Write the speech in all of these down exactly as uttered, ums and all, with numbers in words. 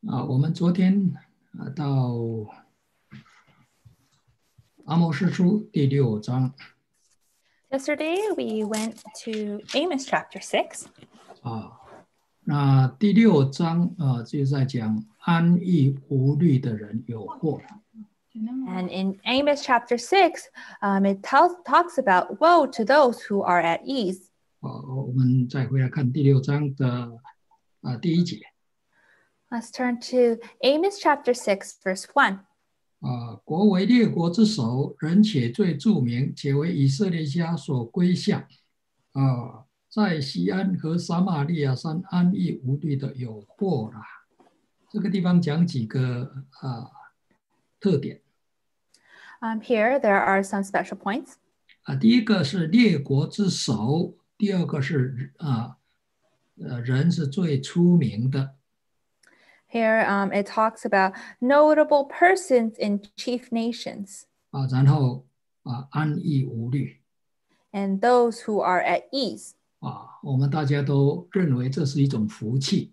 啊，我们昨天啊到阿摩司书第六章 Yesterday, we went to Amos chapter six. 啊，那第六章啊就在讲安逸无虑的人有祸了。 And in Amos chapter six, um, it tells, talks about woe to those who are at ease. 啊，我们再回来看第六章的啊第一节 Let's turn to Amos chapter six, verse one. 啊，国为列国之首，人且最著名，且为以色列家所归向啊，在西安和撒玛利亚山安逸无虑的有祸了。这个地方讲几个啊特点。 Um, here, there are some special points. 啊，第一个是列国之首，第二个是啊，呃，人是最出名的 Here, um, it talks about notable persons in chief nations 啊，然后啊，安逸无虑 and those who are at ease. 啊，我们大家都认为这是一种福气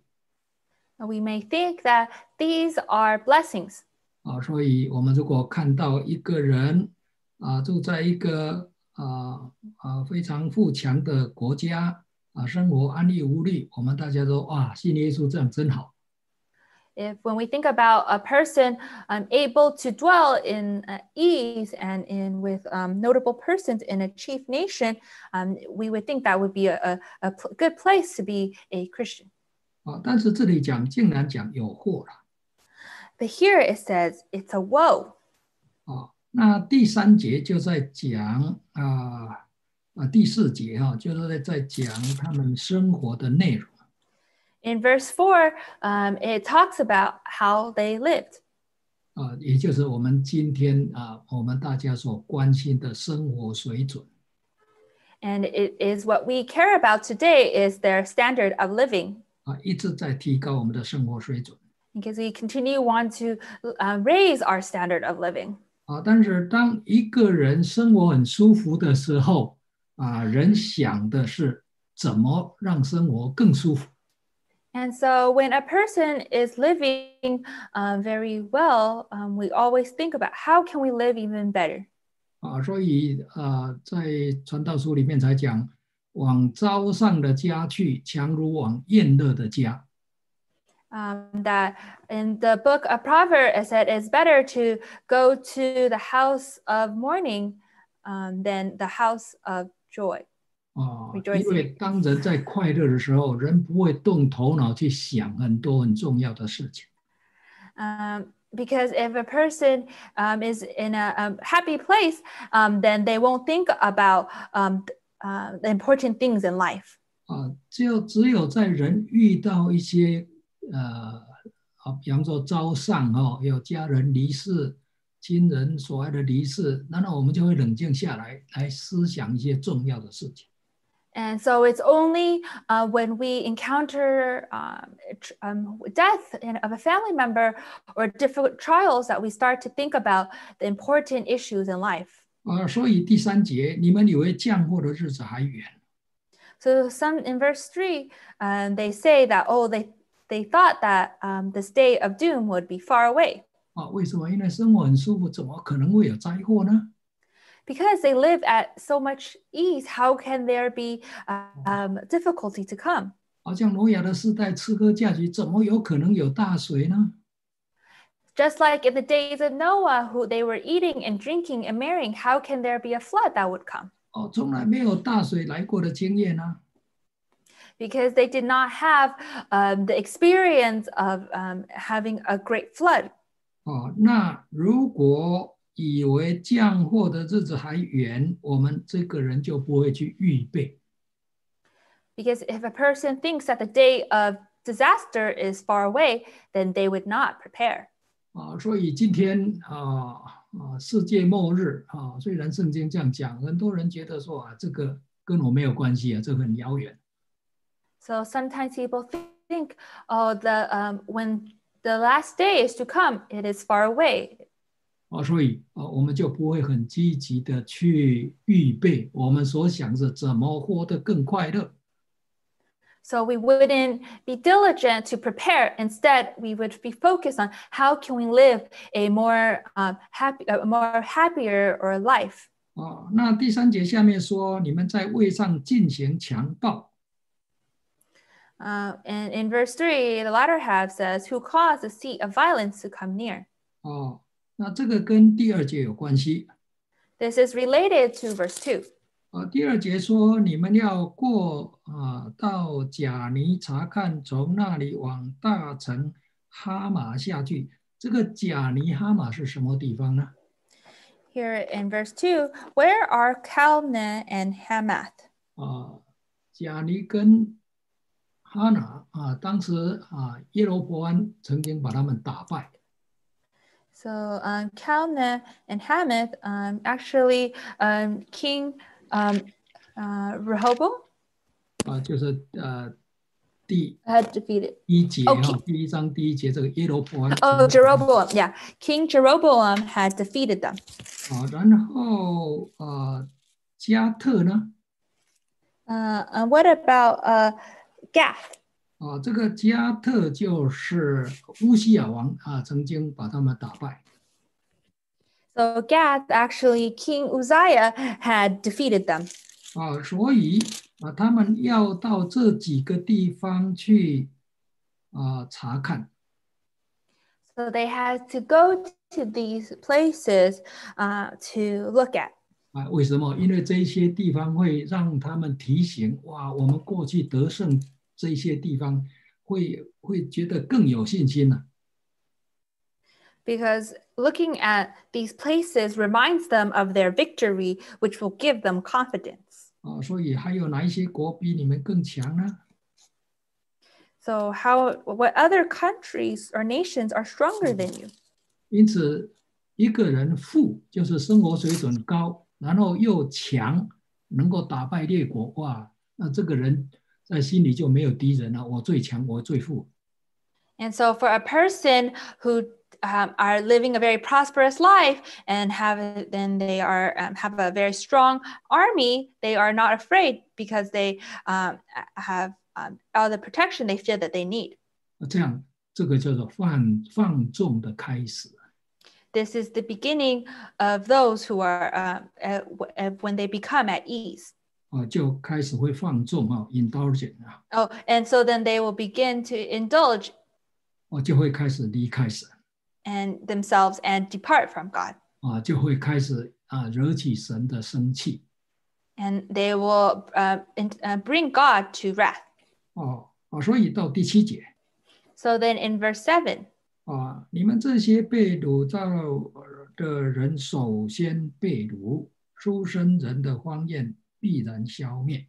We may think that these are blessings. 啊，所以我们如果看到一个人啊，住在一个啊啊非常富强的国家啊，生活安逸无虑，我们大家都哇，信耶稣这样真好。 If when we think about a person um, able to dwell in uh, ease and in with um, notable persons in a chief nation, um, we would think that would be a, a, a pl- good place to be a Christian. 啊，但是这里讲竟然讲有祸了 But here it says it's a woe. 啊。那第三节就在讲啊啊，第四节哈、啊，就是在在讲他们生活的内容 In verse four, um, it talks about how they lived. 啊，也就是我们今天啊，我们大家所关心的生活水准 And it is what we care about today is their standard of living. 啊，一直在提高我们的生活水准 Because we continue want to uh, raise our standard of living. 啊。但是当一个人生活很舒服的时候啊，人想的是怎么让生活更舒服。 And so when a person is living uh, very well, um, we always think about how can we live even better. 啊，所以啊，在传道书里面才讲，往糟上的家去，强如往宴乐的家。 Um, that in the book of Proverbs, it said it's better to go to the house of mourning um, than the house of joy. 啊，因 Rejoicing. 为当人在快乐的时候，人不会动头脑去想很多很重要的事情。 Um, because if a person um, is in a, um, happy place, um, then they won't think about um, uh, the important things in life. 啊，只有只有在人遇到一些呃，啊，比方说遭丧哦，有家人离世、亲人所爱的离世，那么我们就会冷静下来，来思想一些重要的事情。 And so it's only uh, when we encounter um, tr- um, death in, of a family member or difficult trials that we start to think about the important issues in life. 啊，所以第三节，你们以为降祸的日子还远 So some in verse three, um, they say that, oh, they, they thought that um, this day of doom would be far away 啊？为什么？因为生活很舒服，怎么可能会有灾祸呢？ because they live at so much ease. How can there be uh, um, difficulty to come? 好像挪亚的时代吃喝嫁娶，怎么有可能有大水呢？ Just like in the days of Noah, who they were eating and drinking and marrying, how can there be a flood that would come? 哦，从来没有大水来过的经验啊！ Because they did not have um, the experience of um, having a great flood. 哦，那如果以为降祸的日子还远，我们这个人就不会去预备。 Because if a person thinks that the day of disaster is far away, then they would not prepare. 啊，所以今天啊啊，世界末日啊，虽然圣经这样讲，很多人觉得说啊，这个跟我没有关系啊，这个很遥远。 So sometimes people think, oh, the um, when the last day is to come, it is far away. 啊，所以啊，我们就不会很积极的去预备，我们所想着怎么活得更快乐。 So we wouldn't be diligent to prepare. Instead, we would be focused on how can we live a more um, happy, a more happier or life. 哦，那第三节下面说，你们在位上进行强暴。 Uh, and in verse three, the latter half says, "Who caused the seat of violence to come near?" 哦，那这个跟第二节有关系。 This is related to verse two. 啊，第二节说你们要过啊，到贾尼查看，从那里往大城哈马下去。这个贾尼哈马是什么地方呢？ Here in verse two, where are Calneh and Hamath? 啊，贾尼跟哈拿啊，当时啊，耶罗伯安曾经把他们打败。 So um, Calneh and Hamath, um, actually, um, King um, uh, Rehoboam 啊，就是呃第 had defeated. 一节 Oh, 哈、 King- 第一章第一节这个耶罗伯安。 Oh, Jeroboam, yeah. King Jeroboam had defeated them. 啊，然后呃加特呢？ Uh, and what about uh, Gath? 啊，这个加特就是乌西亚王啊，曾经把他们打败。 So Gath, actually, King Uzziah had defeated them. 啊，所以啊，他们要到这几个地方去啊查看。 So they had to go to these places uh, to look at. 啊，为什么？因为这些地方会让他们提醒，哇，我们过去得胜这些地方会会觉得更有信心了。 Because looking at these places reminds them of their victory, which will give them confidence. 啊，所以还有哪一些国比你们更强呢？ So how, what other countries or nations are stronger than you? 因此，一个人富就是生活水准高，然后又强，能够打败列国，哇，那这个人在心里就没有敌人了。我最强，我最富。 And so for a person who um, are living a very prosperous life and have then they are um, have a very strong army, they are not afraid because they um, have um, all the protection they feel that they need. 这样，这个叫做放放纵的开始。 This is the beginning of those who are uh, uh, uh, when they become at ease. 啊，就开始会放纵啊 ，indulgent 啊， Oh, and so then they will begin to indulge 哦，就会开始离开神 and themselves and depart from God. 啊，就会开始啊惹起神的生气 And they will uh, in, uh, bring God to wrath. 哦啊，所以到第七节 So then in verse seven, 啊，你们这些被掳到的人，首先被掳，出生人的荒宴必然消灭。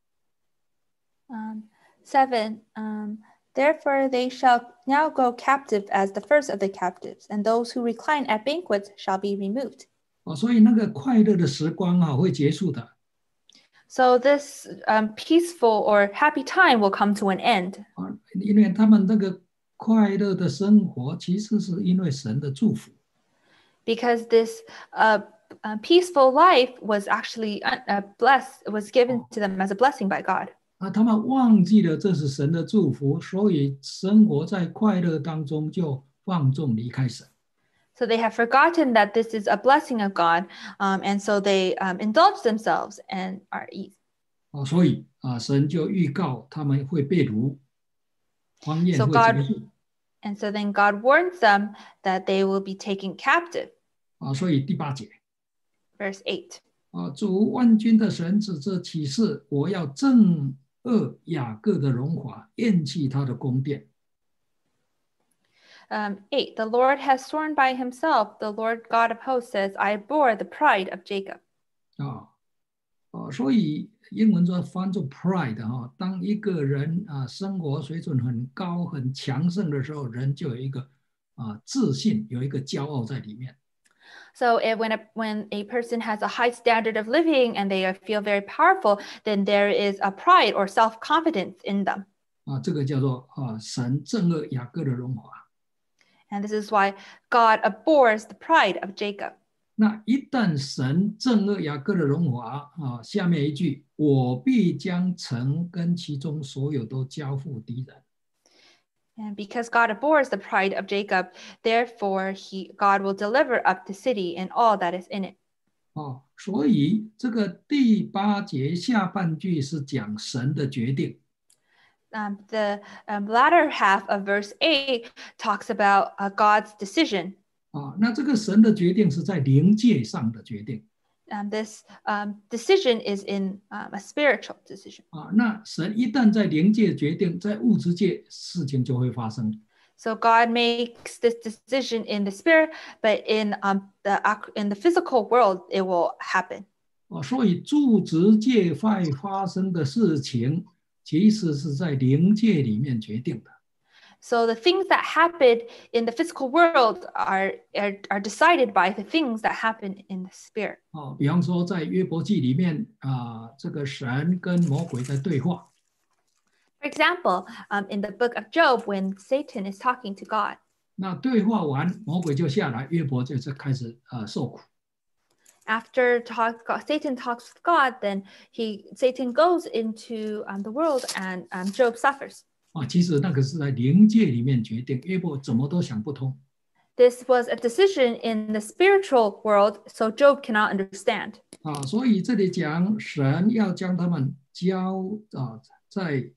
um, seven, um, therefore they shall now go captive as the first of the captives, and those who recline at banquets shall be removed. 啊，所以那个快乐的时光啊会结束的 So this um, peaceful or happy time will come to an end 啊，因为他们那个快乐的生活其实是因为神的祝福 because this uh, uh, peaceful life was actually uh, uh, blessed, was given to them as a blessing by God. 啊，他们忘记了这是神的祝福，所以生活在快乐当中就放纵离开神。 So they have forgotten that this is a blessing of God, um, and so they um, indulge themselves and are easy. 哦，所以啊，神就预告他们会被掳，荒宴 So 会 God- 结束 And so then God warns them that they will be taken captive. 啊。所以第八节 Verse eight. 啊，主万军的神指这启示，我要憎恶雅各的荣华，厌弃他的宫殿。 Um, eight. The Lord has sworn by himself, the Lord God of hosts says, I abhor the pride of Jacob. 啊啊，所以英文说翻作 pride 哈、当一个人啊生活水准很高、很强盛的时候，人就有一个啊自信，有一个骄傲在里面。 So if, when, a, when a person has a high standard of living and they feel very powerful, then there is a pride or self-confidence in them. 啊，这个叫做啊神憎恶雅各的荣华。 And this is why God abhors the pride of Jacob. 那一旦神正恶雅各的荣华啊，下面一句，我必将城跟其中所有都交付敌人。 And because God abhors the pride of Jacob, therefore he God will deliver up the city and all that is in it. 哦，所以这个第八节下半句是讲神的决定。 Um, the um, latter half of verse eight talks about uh, God's decision. 啊，那这个神的决定是在灵界上的决定。 Um, this um, decision is in um, a spiritual decision. 啊，那神一旦在灵界决定，在物质界事情就会发生。 So God makes this decision in the spirit, but in um, the in the physical world, it will happen. 哦，所以物质界会发生的事情，其实是在灵界里面决定的。 So the things that happen in the physical world are, are, are decided by the things that happen in the spirit. 哦，比方说在约伯记里面啊，这个神跟魔鬼在对话。 For example, um, in the book of Job, when Satan is talking to God. 那对话完，魔鬼就下来，约伯就是开始呃受苦。 After talk, Satan talks with God, then he Satan goes into um, the world, and um, Job suffers. 啊，其实那个是在灵界里面决定，约伯怎么都想不通。 This was a decision in the spiritual world, so Job cannot understand. 啊，所以这里讲神要将他们交啊，在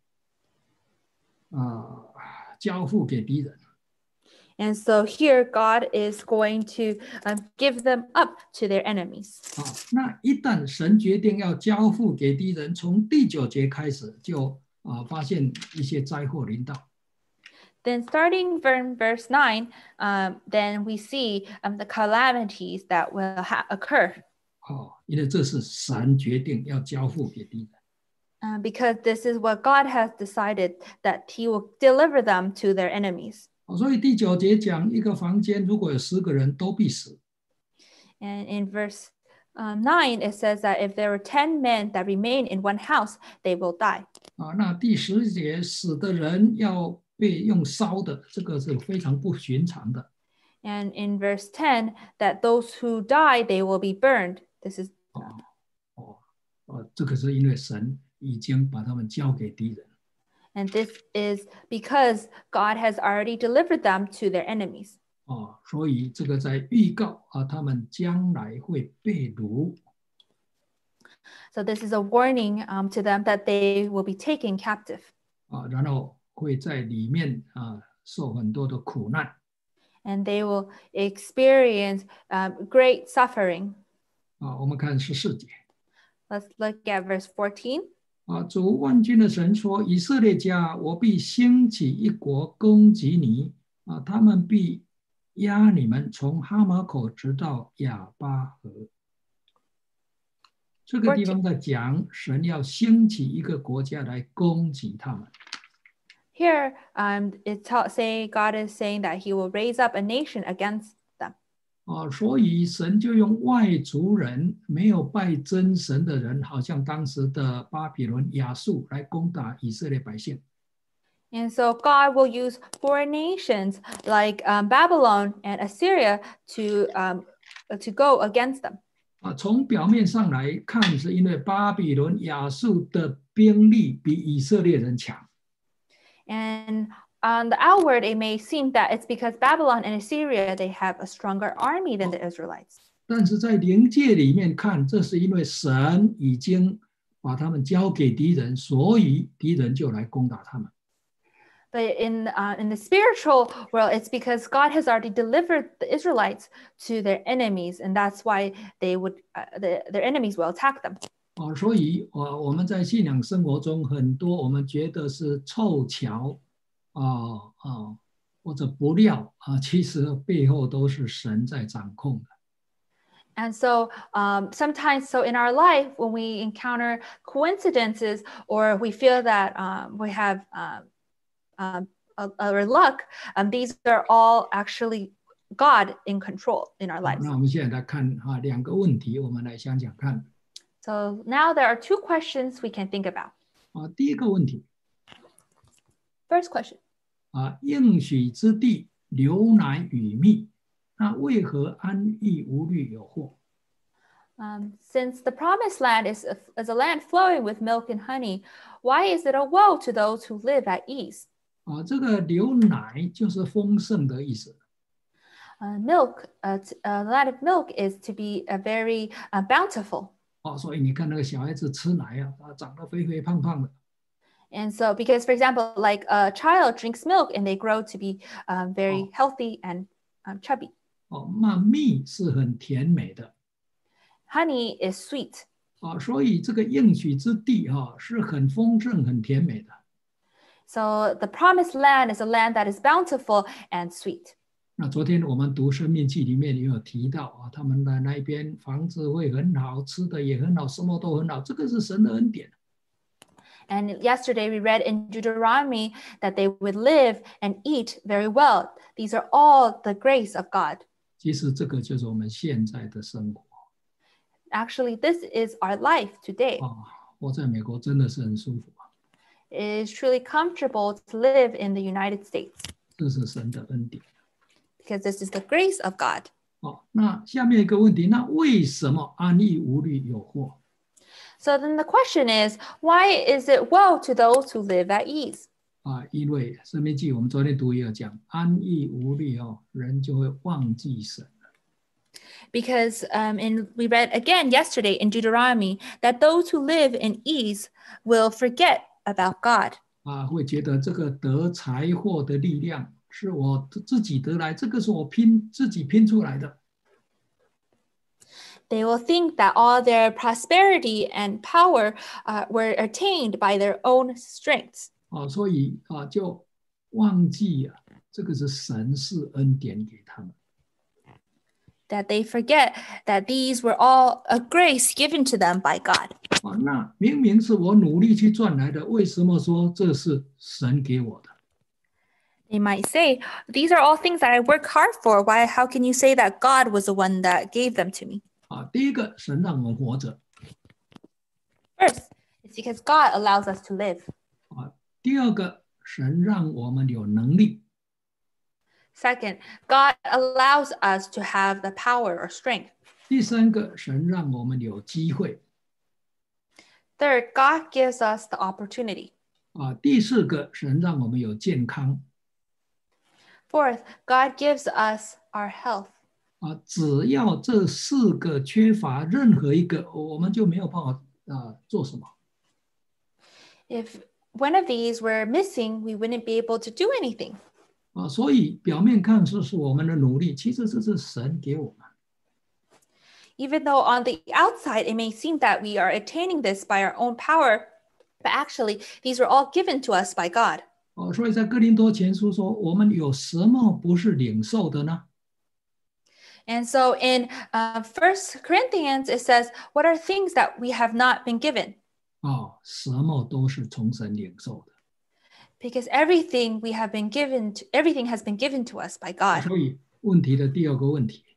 啊交付给敌人。 And so here God is going to um, give them up to their enemies. 啊，那一旦神决定要交付给敌人，从第九节开始就啊发现一些灾祸临到。 Then starting from verse nine, um, then we see um, the calamities that will ha- occur. 哦，因为这是神决定要交付给敌人。 Uh, because this is what God has decided, that he will deliver them to their enemies. 所以第九节讲一个房间如果有十个人都必死。 And in verse um, nine, it says that if there are ten men that remain in one house, they will die. 啊，那第十节死的人要被用烧的，这个是非常不寻常的。 And in verse ten, that those who die, they will be burned. This is 哦哦哦，这个是因为神已经把他们交给敌人。 And this is because God has already delivered them to their enemies. 哦，所以这个在预告啊，他们将来会被掳。 So this is a warning um, to them that they will be taken captive. 啊，然后会在里面啊受很多的苦难。 And they will experience um, great suffering. 啊，我们看十四节。 Let's look at verse fourteen. 啊，主万军的神说：“以色列家，我必兴起一国攻击你啊，他们必压你们从哈马口直到亚巴河。”这个地方在讲神要兴起一个国家来攻击他们。 Here, um, it's saying God is saying that He will raise up a nation against them. 啊，所以神就用外族人没有拜真神的人，好像当时的巴比伦、亚述来攻打以色列百姓。 And so God will use foreign nations like um, Babylon and Assyria to um, to go against them. 啊，从表面上来看，是因为巴比伦、亚述的兵力比以色列人强。 And on the outward, it may seem that it's because Babylon and Assyria, they have a stronger army than the Israelites. 但是在灵界里面看，这是因为神已经把他们交给敌人，所以敌人就来攻打他们。 But in uh, in the spiritual world, it's because God has already delivered the Israelites to their enemies, and that's why they would uh, the, their enemies will attack them. 哦，所以，我我们在信仰生活中很多我们觉得是凑巧，啊、呃、啊、呃、或者不料啊、呃，其实背后都是神在掌控的。 And so um, sometimes, so in our life, when we encounter coincidences or we feel that um, we have um, um, our luck, um, these are all actually God in control in our lives. 那我们现在来看啊，两个问题，我们来想想看。 So now there are two questions we can think about. 啊，第一个问题。 First question. 啊，应许之地流奶与蜜。 那为何安逸无虑有祸？ Um, since the promised land is a, is a land flowing with milk and honey, why is it a woe to those who live at ease? 啊，这个流奶就是丰盛的意思。 Uh, milk, uh, t- uh, the land of milk is to be a very uh, bountiful. 哦，所以你看那个小孩子吃奶啊，啊，长得肥肥胖胖的。 And so, because for example, like a child drinks milk and they grow to be um, very Oh. healthy and um, chubby. 哦，那蜜是很甜美的。 Honey is sweet. 啊，所以这个应许之地哈、啊、是很丰盛、很甜美的。 So the promised land is a land that is bountiful and sweet. 那昨天我们读《生命记》里面也有提到啊，他们的那边房子会很好，吃的也很好，什么都很好，这个是神的恩典。 And yesterday we read in Deuteronomy that they would live and eat very well. These are all the grace of God. 其实这个就是我们现在的生活。 Actually, this is our life today. 啊，我在美国真的是很舒服啊， It is truly comfortable to live in the United States 这是神的恩典。 because this is the grace of God. 哦，那下面一个问题，那为什么安逸无虑有祸？ So then the question is, why is it woe to those who live at ease? 啊，因为《生命记》我们昨天读也有讲，安逸无虑哦，人就会忘记神。 Because um, in, we read again yesterday in Deuteronomy that those who live in ease will forget about God. 啊，会觉得这个得财货的力量是我自己得来，这个是我拼自己拼出来的。 They will think that all their prosperity and power uh, were attained by their own strengths. 啊，所以啊就忘记啊，这个是神是恩典给他们。 That they forget that these were all a grace given to them by God. 啊，那明明是我努力去赚来的，为什么说这是神给我的？ They might say, these are all things that I work hard for. Why, how can you say that God was the one that gave them to me? 啊，第一个，神让我们活着。 First, it's because God allows us to live. 啊，第二个，神让我们有能力。 Second, God allows us to have the power or strength. 第三个，神让我们有机会。 Third, God gives us the opportunity. 啊，第四个，神让我们有健康。 Fourth, God gives us our health. 啊，只要这四个缺乏任何一个，我们就没有办法啊做什么。 If one of these were missing, we wouldn't be able to do anything. 啊，所以表面看似是我们的努力，其实这是神给我们。 Even though on the outside it may seem that we are attaining this by our own power, but actually these were all given to us by God. 哦，所以在哥林多前书说，我们有什么不是领受的呢？ And so in uh, First Corinthians, it says, what are things that we have not been given? 哦，什么都是从神领受的。 Because everything we have been given to, everything has been given to us by God. 所以问题的第二个问题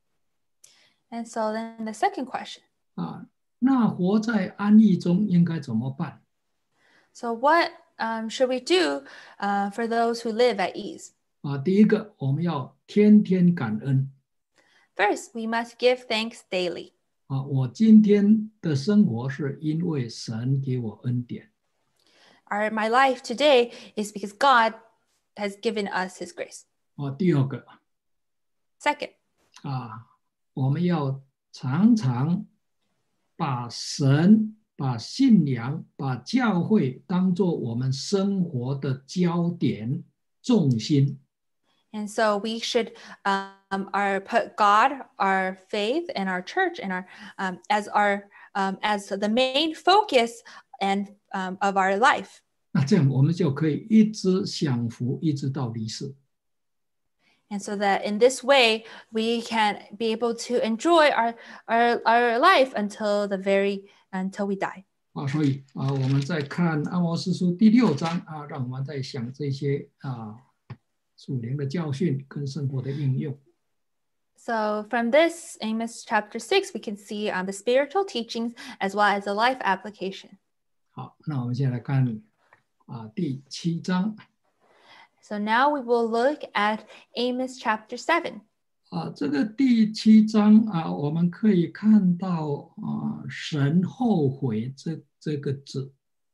And so then the second question. 啊，那活在安逸中应该怎么办？ So what um, should we do uh, for those who live at ease? 啊，第一个，我们要天天感恩。 First, we must give thanks daily. 啊，我今天的生活是因为神给我恩典。 Our, my life today is because God has given us his grace. 啊，第二个 Second, 啊，我们要常常把神、把信仰、把教会当作我们生活的焦点、重心。 and so we should um, our put God, our faith, and our church, and our um, as our um, as the main focus and um, of our life. 那这样我们就可以一直享福，一直到离世。 And so that in this way we can be able to enjoy our our, our life until the very until we die. 啊，所以啊，我们在看阿摩司书第六章啊，让我们在想这些啊属灵的教训跟生活的应用。 So from this Amos chapter six, we can see um, the spiritual teachings as well as the life application. 好，那我们现在来看啊第七章 So now we will look at Amos chapter seven. 啊，这个第七章啊，我们可以看到啊，神后悔这这个字。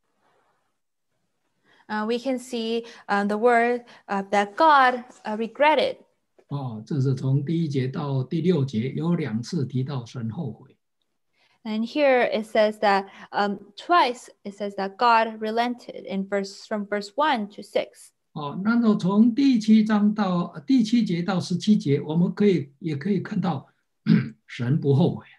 Uh, we can see uh, the word uh, that God uh, regretted. 哦，这是从第一节到第六节有两次提到神后悔。 And here it says that um, twice it says that God relented in verse from verse one to six. 哦，那么从第七章到第七节到十七节，我们可以也可以看到神不后悔。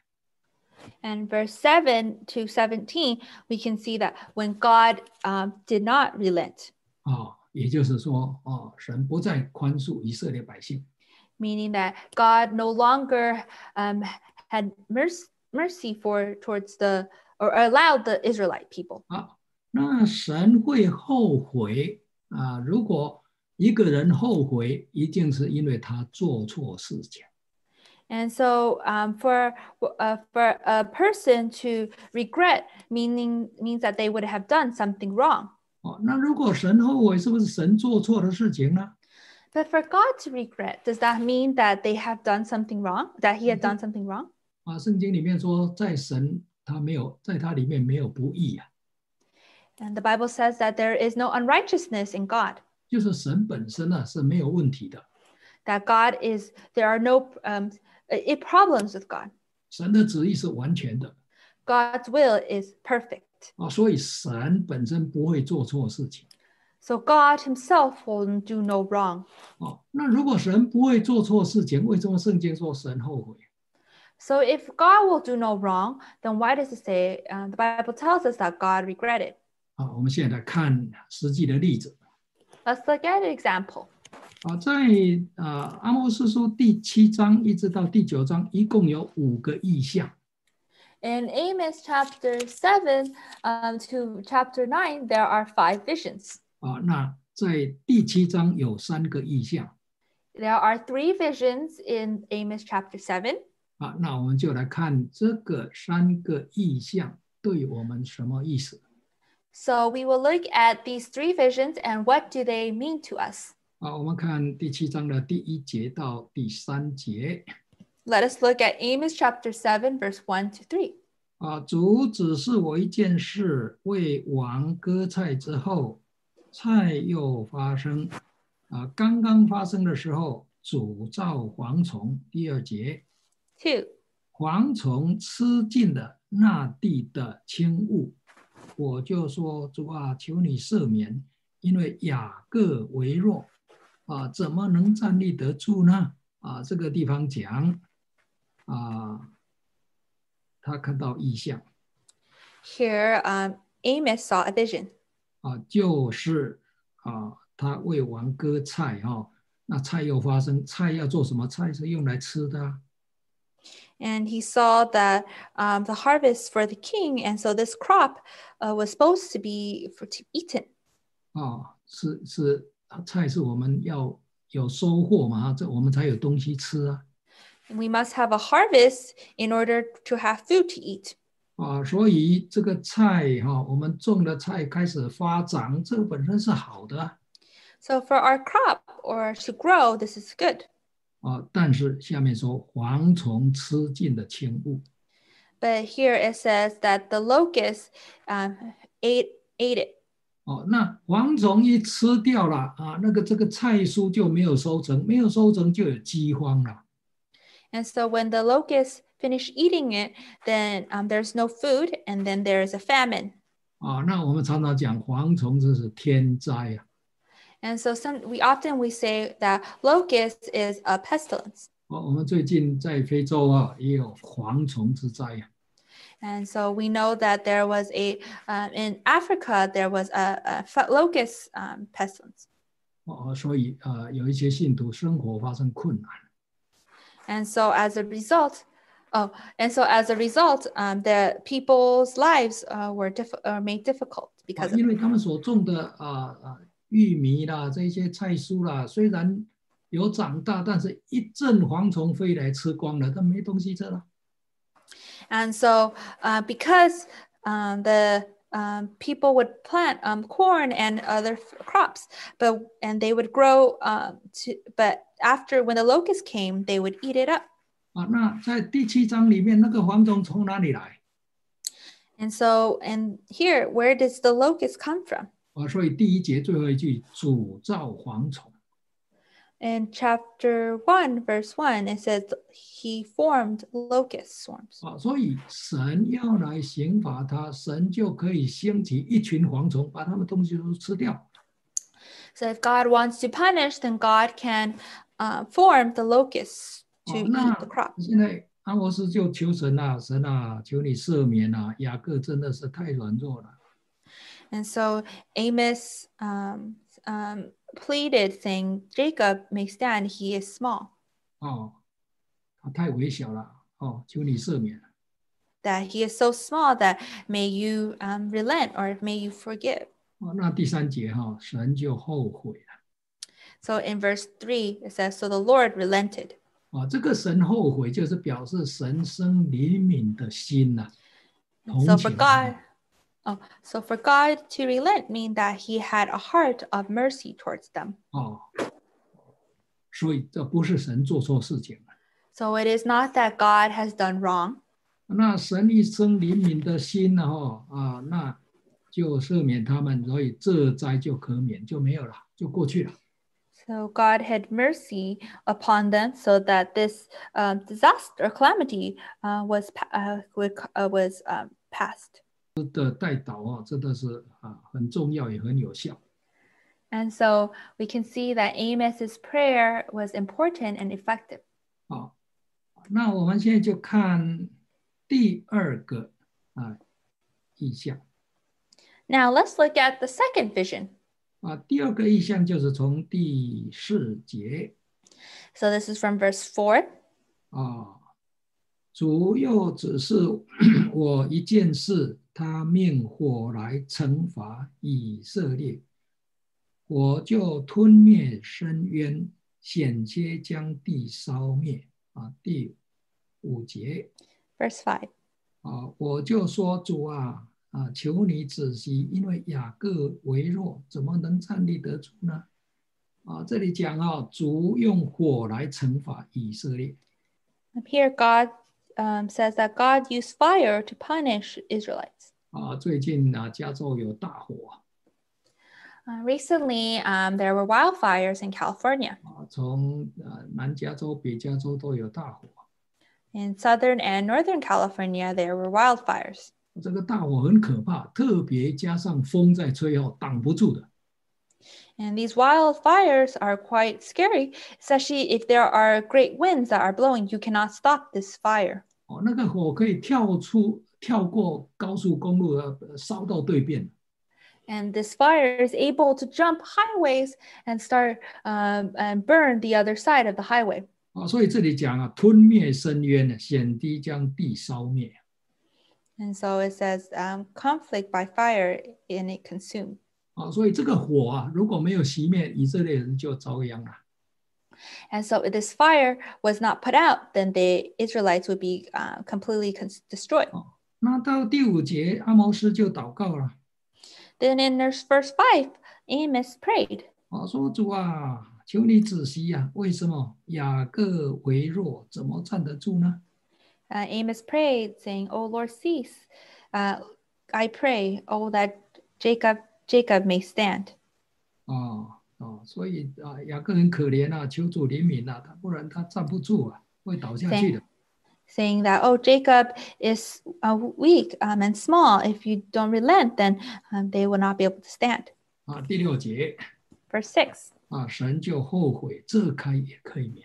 And verse seven to seventeen, we can see that when God um, did not relent. 哦，也就是说，哦，神不再宽恕以色列百姓。 Meaning that God no longer um, had mercy, mercy for towards the or allowed the Israelite people. 啊，那神会后悔啊？如果一个人后悔，一定是因为他做错事情。 And so, um, for uh, for a person to regret, meaning means that they would have done something wrong. 哦，那如果神后悔，是不是神做错的事情呢？ But for God to regret, does that mean that they have done something wrong? That He had done something wrong? 啊，圣经里面说，在神他没有，在他里面没有不义啊， And the Bible says that there is no unrighteousness in God. 就是神本身呢是没有问题的。 That God is there are no um, i- problems with God. 神的旨意是完全的 God's will is perfect. 啊，所以神本身不会做错事情。 So God Himself will do no wrong. 哦，那如果神不会做错事情，为什么圣经说神后悔？ So if God will do no wrong, then why does it say uh, the Bible tells us that God regretted? 啊，我们现在来看实际的例子。 Let's look at an example. 啊，在啊阿摩司书第七章一直到第九章，一共有五个意象。 In Amos chapter seven um, to chapter nine, there are five visions. 啊，那在第七章有三个意象。 There are three visions in Amos chapter seven. 啊，那我们就来看这个三个意象对我们什么意思？ So we will look at these three visions and what do they mean to us. 啊，我们看第七章的第一节到第三节。 Let us look at Amos chapter seven, verse one to three. 啊，主指示我一件事，为王割菜之后，菜又发生。啊，刚刚发生的时候，主造蝗虫。第二节， Two. 蝗虫吃尽了那地的轻物，我就说主啊，求你赦免，因为雅各为弱，啊，怎么能站立得住呢？啊，这个地方讲，啊，他看到异象。 Here, um, Amos saw a vision. 啊，就是啊，他为王割菜哈、哦，那菜又发生，菜要做什么？菜是用来吃的、啊。 And he saw that um, the harvest for the king, and so this crop uh, was supposed to be for to be eaten. 哦，是是，菜是我们要有收获嘛，这我们才有东西吃啊。 And we must have a harvest in order to have food to eat. 啊，所以这个菜哈、哦，我们种的菜开始发长，这个本身是好的啊。 So for our crop or to grow, this is good. 啊，但是下面说蝗虫吃尽的轻物。 But here it says that the locust um, ate ate it. 哦，那蝗虫一吃掉了啊，那个这个菜蔬就没有收成，没有收成就有饥荒了。 And so when the locusts finish eating it, then um, there's no food, and then there's a famine. 啊，那我们常常讲蝗虫这是天灾啊。 And so some we often we say that locust is a pestilence. 哦，我们最近在非洲啊也有蝗虫之灾啊。 And so we know that there was a um, in Africa there was a, a fa- locust um, pestilence. 哦，所以呃有一些信徒生活发生困难。 And so as a result, oh, and so as a result, um, the people's lives uh, were diff- uh, made difficult 啊 because of 因为他们所种的啊啊玉米啦这些菜蔬啦，虽然有长大，但是一阵蝗虫飞来吃光了，他没东西吃了。 And so, uh, because um, the um, people would plant um, corn and other crops, but and they would grow. Um, to, but after when the locusts came, they would eat it up. 啊，那在第七章里面，那个蝗虫从哪里来？ And so, and here, where does the locust come from? 啊，所以第一节最后一句，主造蝗虫。 In chapter one, verse one, it says he formed locust swarms. 啊，所以神要来刑罚他，神就可以兴起一群蝗虫，把他们东西都吃掉。 So if God wants to punish, then God can uh, form the locusts to 哦， eat 那 the crop. 现在阿摩斯就求神啊，神啊，求你赦免啊！雅各真的是太软弱了。 And so Amos um, um, pleaded, saying, Jacob may stand, he is small. 哦，他太微小了。哦，求你赦免。 That he is so small that may you um, relent or may you forgive. 哦，那第三节哈、哦，神就后悔了。 So in verse three, it says, so the Lord relented. 啊，这个神后悔就是表示神生怜悯的心呐、啊， So 同 for 情。 God, oh, so for God to relent mean that he had a heart of mercy towards them. 哦，所以这不是神做错事情了。 So it is not that God has done wrong. 那神一生怜悯的心呢，哈啊，那就赦免他们，所以这灾就可免，就没有了，就过去了。 So God had mercy upon them, so that this uh, disaster or calamity uh, was pa- uh, would, uh, was um, passed. 的代祷啊，真的是啊很重要，也很有效。 And so we can see that Amos's prayer was important and effective. 好，那我们现在就看第二个啊意象。 Now let's look at the second vision. 啊，第二个意象就是从第四节 So this is from verse four. 啊，主又指示我一件事，他命火来惩罚以色列，我就吞灭深渊，险些将地烧灭。啊，第五节 Verse five. 啊，我就说主啊。 啊，求你仔细，因为雅各为弱，怎么能站立得住呢？啊，这里讲啊，主用火来惩罚以色列。 Here God um, says that God used fire to punish Israelites. 啊，最近啊，加州有大火。 Uh, recently, um, there were wildfires in California. 啊，从呃南加州、北加州都有大火。 In southern and northern California, there were wildfires. 这个大火很可怕，特别加上风在吹后，挡不住的。 And these wildfires are quite scary, especially if there are great winds that are blowing. You cannot stop this fire. 哦，那个火可以跳出、跳过高速公路，呃，烧到对面。 And this fire is able to jump highways and start um, and burn the other side of the highway. 啊，所以这里讲啊，吞灭深渊，险地将地烧灭。 And so it says, um, conflict by fire and it consumed. 啊，所以这个火啊，如果没有熄灭，以色列人就遭殃了。 And so if this fire was not put out, then the Israelites would be uh, completely con- destroyed. 哦，那到第五节，阿摩斯就祷告了。 Then in verse five, Amos prayed. 啊，说主啊，求你仔细呀、啊，为什么雅各为弱，怎么站得住呢？ Uh, Amos prayed, saying, "O Lord, cease. Uh, I pray, oh that Jacob, Jacob may stand." 哦哦，所以啊，雅各很可怜啊，求主怜悯啊，他不然他站不住啊，会倒下去的。 Saying that, oh, Jacob is uh, weak um, and small. If you don't relent, then um, they will not be able to stand. 啊，第六节 Verse six. 啊，神就后悔，这开也可以免。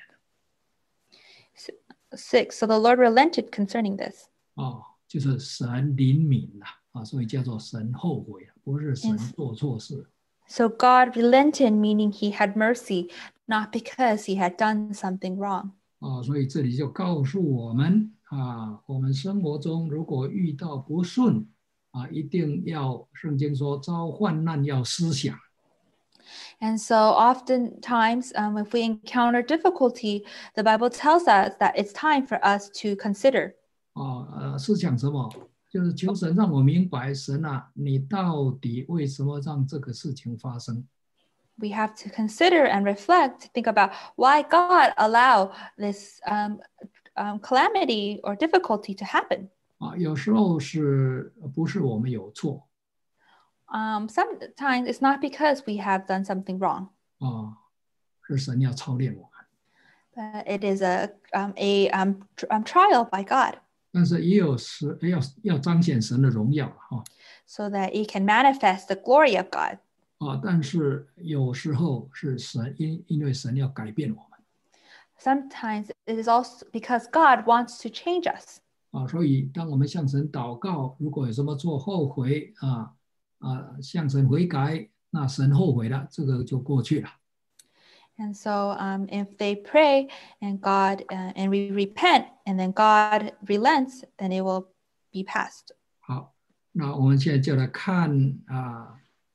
Six. So the Lord relented concerning this. 哦，就是神怜悯了啊，所以叫做神后悔了，不是神做错事。 So God relented, meaning he had mercy, not because he had done something wrong. 啊，所以这里就告诉我们啊，我们生活中如果遇到不顺啊，一定要圣经说遭患难要思想。 And so oftentimes, um, if we encounter difficulty, the Bible tells us that it's time for us to consider. 啊呃，思想什么？ 就是求神让我明白，神啊，你到底为什么让这个事情发生？ We have to consider and reflect, think about why God allow this um, um, calamity or difficulty to happen. 啊，有时候是不是我们有错 Um, sometimes it's not because we have done something wrong, 啊，是神要操练我们。 but it is a um, a um, tr- um, trial by God, 但是也有时要要彰显神的荣耀哈 so that it can manifest the glory of God. 啊，但是有时候是神因因为神要改变我们 Sometimes it is also because God wants to change us. 啊，所以当我们向神祷告，如果有什么做后悔啊啊，向神悔改，那神后悔了，这个就过去了。 And so um, if they pray and God uh, and we repent and then God relents, then it will be past. 好，那我们现在就来看啊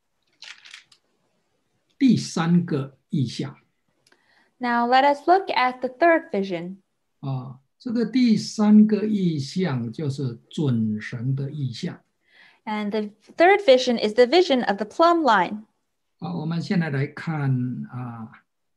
第三个意象 Now let us look at the third vision. 啊，这个第三个意象就是准绳的意象 And the third vision is the vision of the plumb line. 啊。我们现在来看啊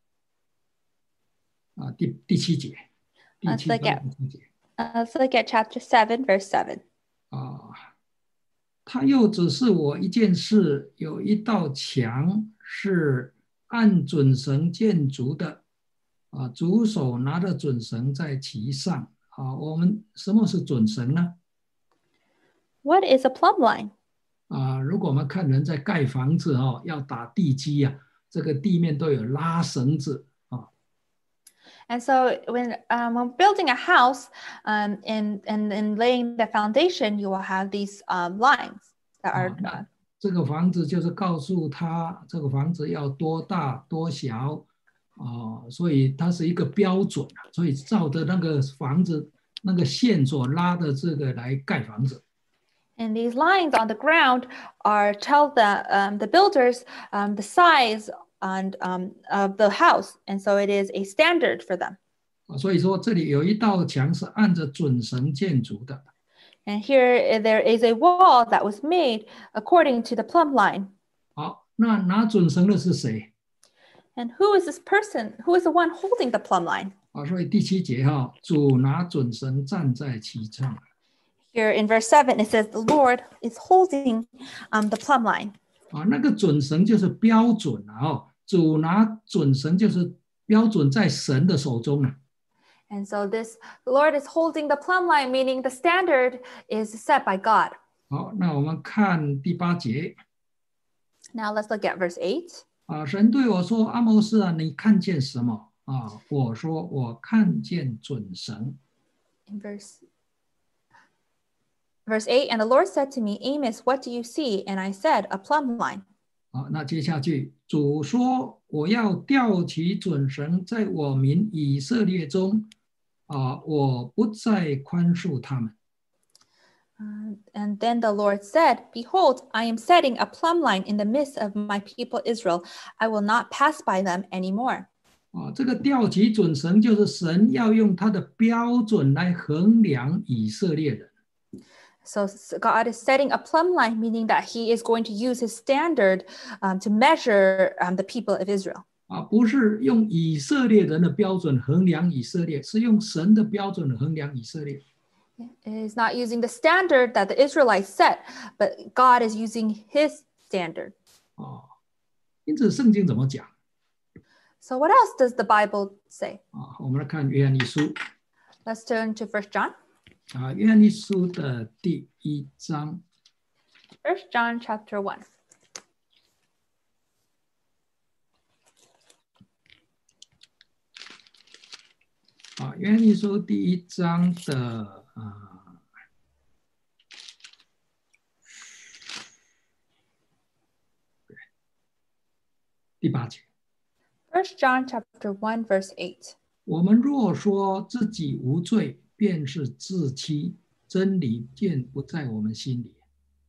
啊第第七节，第 Let's 七 look 章 at 第七节 uh, let's look at chapter seven, verse seven. 啊，他又指示我一件事，有一道墙是按准绳建筑的啊，主手拿着准绳在其上啊。我们什么是准绳呢？ What is a plumb line? 啊，如果我们看人在盖房子哦，要打地基啊，这个地面都有拉绳子啊。 And so when um, when building a house um, and, and, and laying the foundation, you will have these um, lines that are 啊，那 uh, 这个房子就是告诉他这个房子要多大多小啊，所以它是一个标准啊，所以照着那个房子那个线所拉的这个来盖房子。 and these lines on the ground are tell the um, the builders um, the size and um, of the house, and so it is a standard for them. 啊，所以说这里有一道墙是按着准绳建筑的 And here there is a wall that was made according to the plumb line. 好，那拿准绳的是谁 And who is this person? Who is the one holding the plumb line? 啊？所以第七节哈，主拿准绳站在其上 Here in verse seven, it says the Lord is holding um, the plumb line. 啊，那个准绳就是标准啊哦，主拿准绳就是标准在神的手中啊。 And so this, the Lord is holding the plumb line, meaning the standard is set by God. 好，那我们看第八节 Now let's look at verse eight. 啊，神对我说：“阿摩斯啊，你看见什么啊？”我说：“我看见准绳。 In verse verse eight, and the Lord said to me, Amos, what do you see? And I said, a plumb line. ” 好，那接下去主说：“我要吊起准绳，在我民以色列中啊，我不再宽恕他们。” Uh, and then the Lord said, Behold, I am setting a plumb line in the midst of my people Israel. I will not pass by them anymore. 啊，这个吊起准绳就是神要用他的标准来衡量以色列人。 So God is setting a plumb line, meaning that he is going to use his standard um, to measure um, the people of Israel. 啊，不是用以色列人的标准衡量以色列，是用神的标准衡量以色列。 It is not using the standard that the Israelites set, but God is using his standard. 啊，因此圣经怎么讲 So what else does the Bible say? 啊？我们来看约翰一书 Let's turn to First John. 啊，约翰一书的第一章 First John chapter one. 啊，约翰一书第一章的啊第八节。 First John chapter one, verse eight. 我们若说自己无罪，便是自欺，真理便不在我们心里。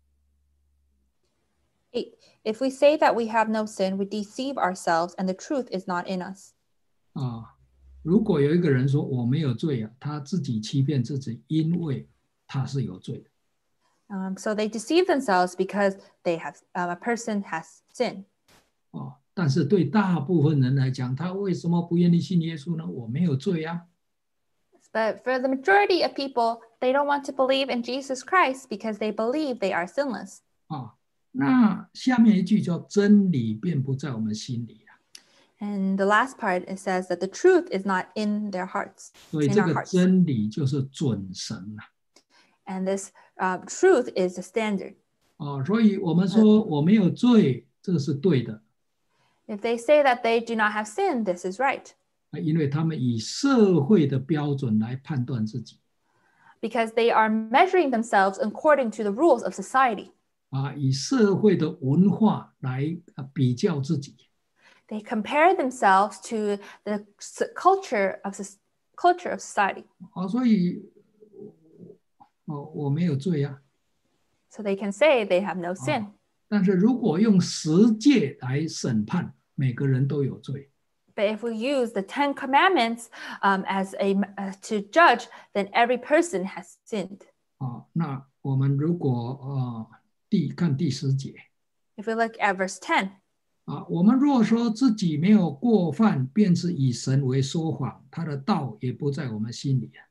eight. If we say that we have no sin, we deceive ourselves, and the truth is not in us. 啊，如果有一个人说我没有罪啊，他自己欺骗自己，因为他是有罪的。 Um, so they deceive themselves because they have uh, a person has sinned. 哦，但是对大部分人来讲，他为什么不愿意信耶稣呢？我没有罪啊。 But for the majority of people, they don't want to believe in Jesus Christ because they believe they are sinless. 啊，那下面一句叫真理便不在我们心里啊。 And the last part, it says that the truth is not in their hearts, 所以 in 这 our 个 hearts. 真理就是准绳啊。 And this uh, truth is the standard. 哦，所以我们说我没有罪，这个是对的。 If they say that they do not have sin, this is right. 因为他们以社会的标准来判断自己 Because they are measuring themselves according to the rules of society. 啊，以社会的文化来啊比较自己 They compare themselves to the s- culture of soc- culture of society. 啊，所以哦我没有罪啊。 So they can say they have no sin. 但是如果用十诫来审判，每个人都有罪 But if we use the Ten Commandments um, as a uh, to judge, then every person has sinned. 啊。那我们如果呃第看第十节 If we look at verse ten, 啊，我们若说自己没有过犯，便是以神为说谎，他的道也不在我们心里啊。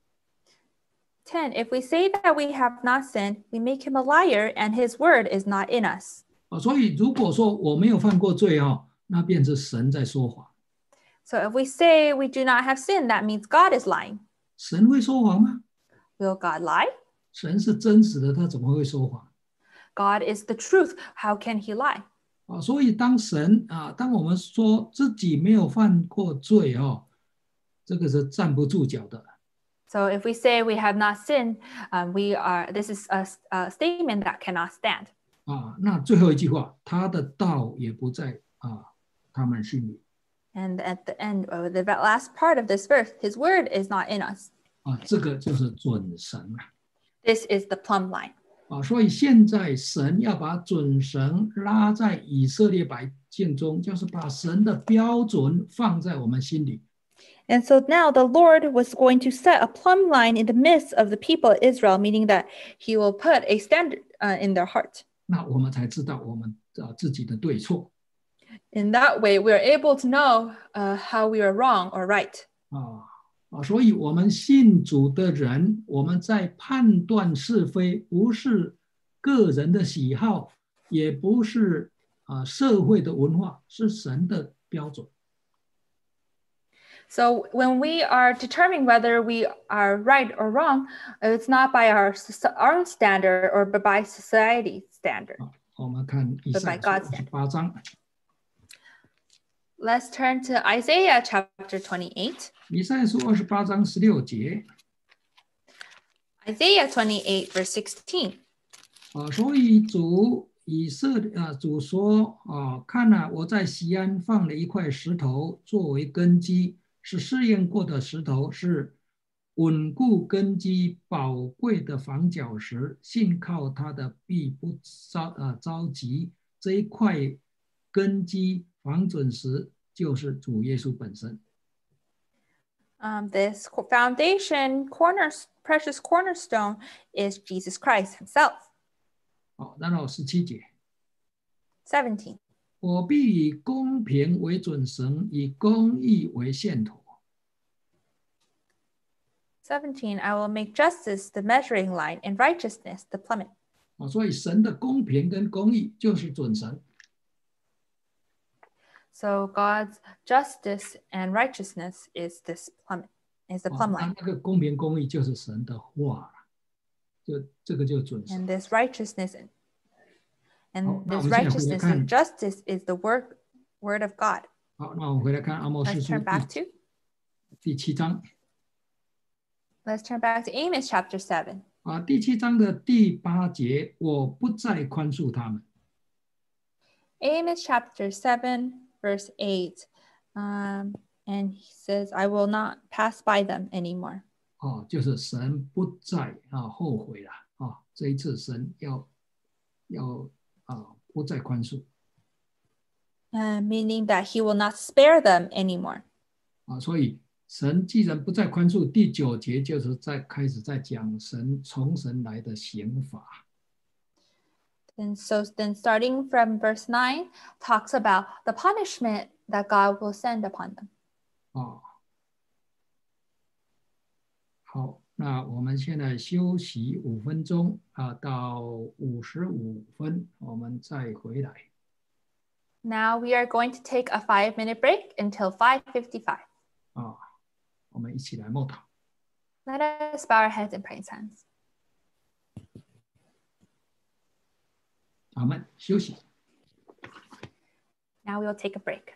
ten, if we say that we have not sinned, we make him a liar, and his word is not in us. 啊，所以如果说我没有犯过罪哦，那便是神在说谎。 So if we say we do not have sinned, that means God is lying. 神会说谎吗？ Will God lie? 神是真实的，他怎么会说谎？ God is the truth. How can he lie? 啊，所以当神啊，当我们说自己没有犯过罪哦，这个是站不住脚的。 So if we say we have not sinned, um, we are. This is a, a statement that cannot stand. 啊，那最后一句话，他的道也不在啊他们心里 And at the end, or the last part of this verse, his word is not in us. 啊，这个就是准绳啊。 This is the plumb line. 啊，所以现在神要把准绳拉在以色列百姓中，就是把神的标准放在我们心里。 And so now the Lord was going to set a plumb line in the midst of the people of Israel, meaning that he will put a standard uh, in their heart. 那我们才知道我们啊自己的对错 In that way, we are able to know uh, how we are wrong or right. 啊啊，所以我们信主的人，我们在判断是非，不是个人的喜好，也不是啊社会的文化，是神的标准。 So when we are determining whether we are right or wrong, it's not by our soc- own standard or by society's standard. 我们看以 But 赛 by 亚 God's 书二十八章， Let's turn to Isaiah chapter twenty-eight. 以赛亚书二十八章十六节 Isaiah twenty-eight, verse sixteen. 啊，所以主以色列啊，主说啊，看了、我在西安放了一块石头作为根基，是试验过的石头，是稳固根基宝贵的防脚石，信靠它的必不着啊着急。这一块根基防准石就是主耶稣本身。 Um, this co- foundation, corner, precious cornerstone, is Jesus Christ himself. 好，然后十七节， seventeen. 我必以公平为准绳，以公义为线砣。 seventeen, I will make justice the measuring line and righteousness the plummet. 啊，所以神的公平跟公义就是准绳。 So God's justice and righteousness is this plummet, is the 啊 plumb 那 line. 那个公平公义就是神的话了，就这个就准绳。 And this righteousness and, and Oh, now this we see if we righteousness can- and justice is the word word of God. 好，那我们回来看阿莫斯 Let's 书 turn back 第 to 第七章 let's turn back to Amos chapter seven. 啊，第七章的第八节，我不再宽恕他们。 Amos chapter seven, verse eight. Um, and he says, I will not pass by them anymore. 哦，就是神不再啊后悔了啊，这一次神要要啊不再宽恕 Uh, meaning that he will not spare them anymore. 啊，所以神既然不再宽恕，第九节就是在开始在讲神从神来的刑罚 And so then starting from verse nine talks about the punishment that God will send upon them. 哦，好，那我们现在休息五分钟啊，到五十五分我们再回来。 Now we are going to take a five minute break until five fifty-five. 啊，我们一起来默祷。 Let us bow our heads and pray in silence. 阿们，休息。 Now we will take a break.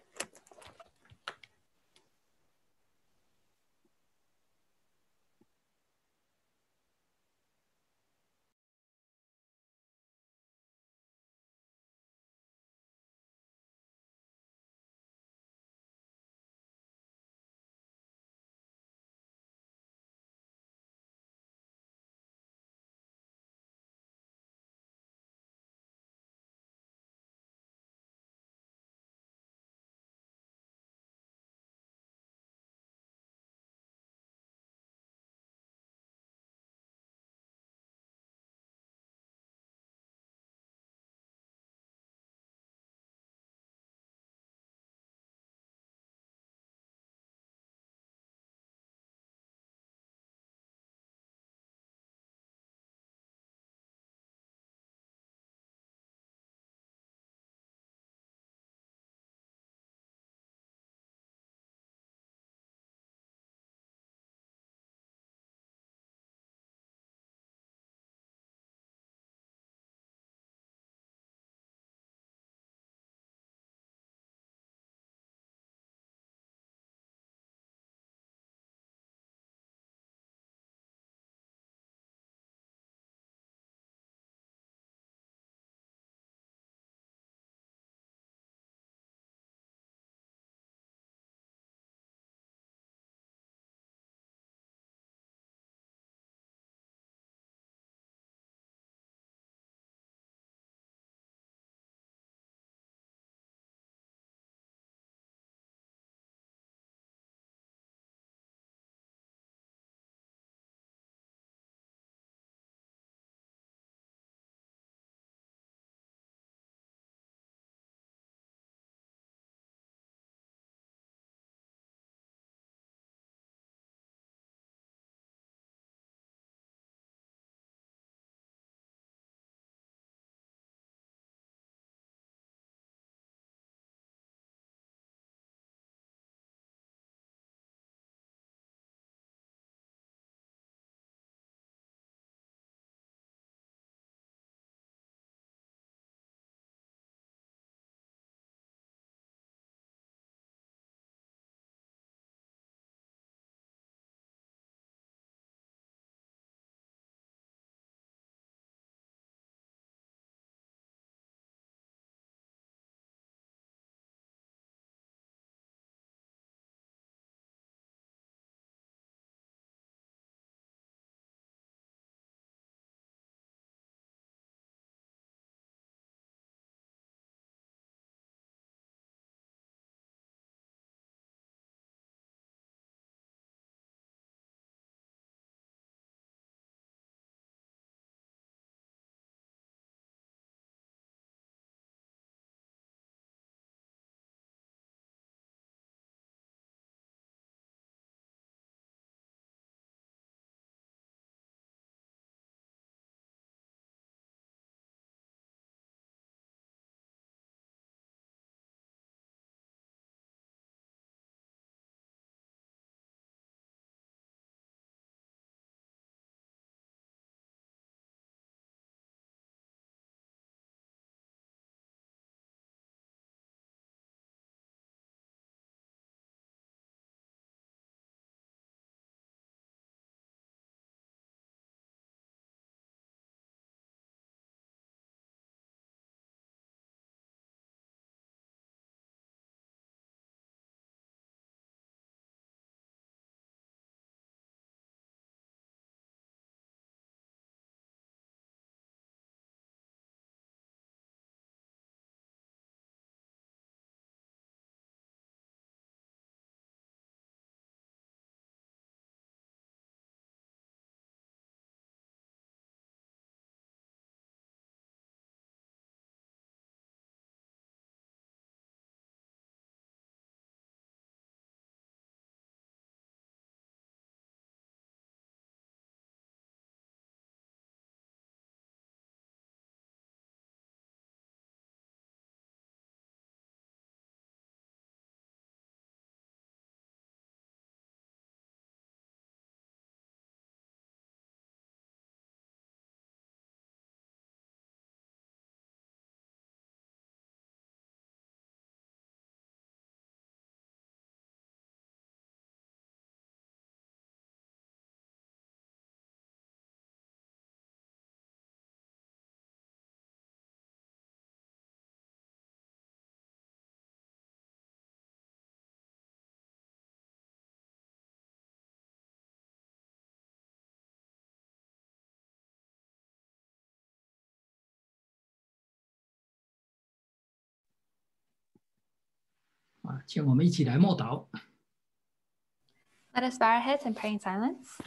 请我们一起来默祷。 Let us bow our heads and pray in silence.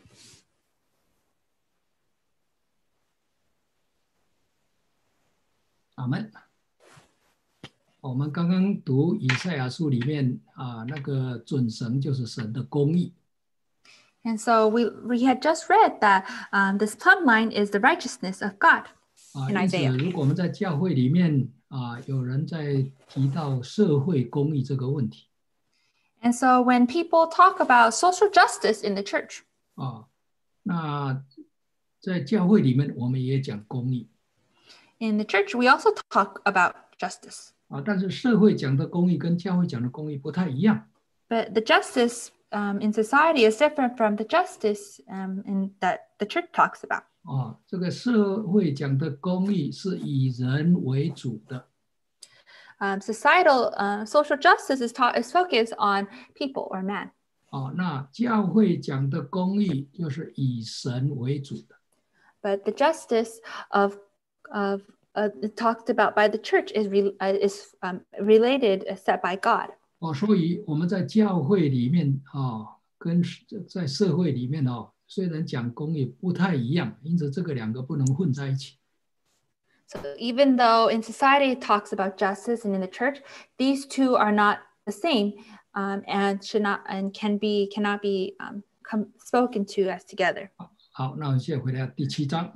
阿们。我们刚刚读以赛亚书里面啊，那个准绳就是神的公义。 And so we we had just read that um, this plumb line is the righteousness of God 啊， in 因此 Isaiah. 如果我们在教会里面啊，有人在提到社会公义这个问题 And so when people talk about social justice in the church, 啊，那在教会里面我们也讲公义 in the church we also talk about justice. 啊，但是社会讲的公义跟教会讲的公义不太一样 But the justice um, in society is different from the justice um, in that the church talks about. 啊。这个社会讲的公义是以人为主的 Um, societal uh, social justice is, taught, is focused on people or man. 啊，那教会讲的公义就是以神为主的 But the justice of, of uh, talked about by the church is, re, uh, is um, related, uh, set by God. 哦，所以我们在教会里面啊，跟在社会里面哦，虽然讲公义不太一样，因此这个两个不能混在一起。 So even though in society it talks about justice and in the church, these two are not the same um, and should not and can be cannot be um, come, spoken to as together. 好，那我们现在回到第七章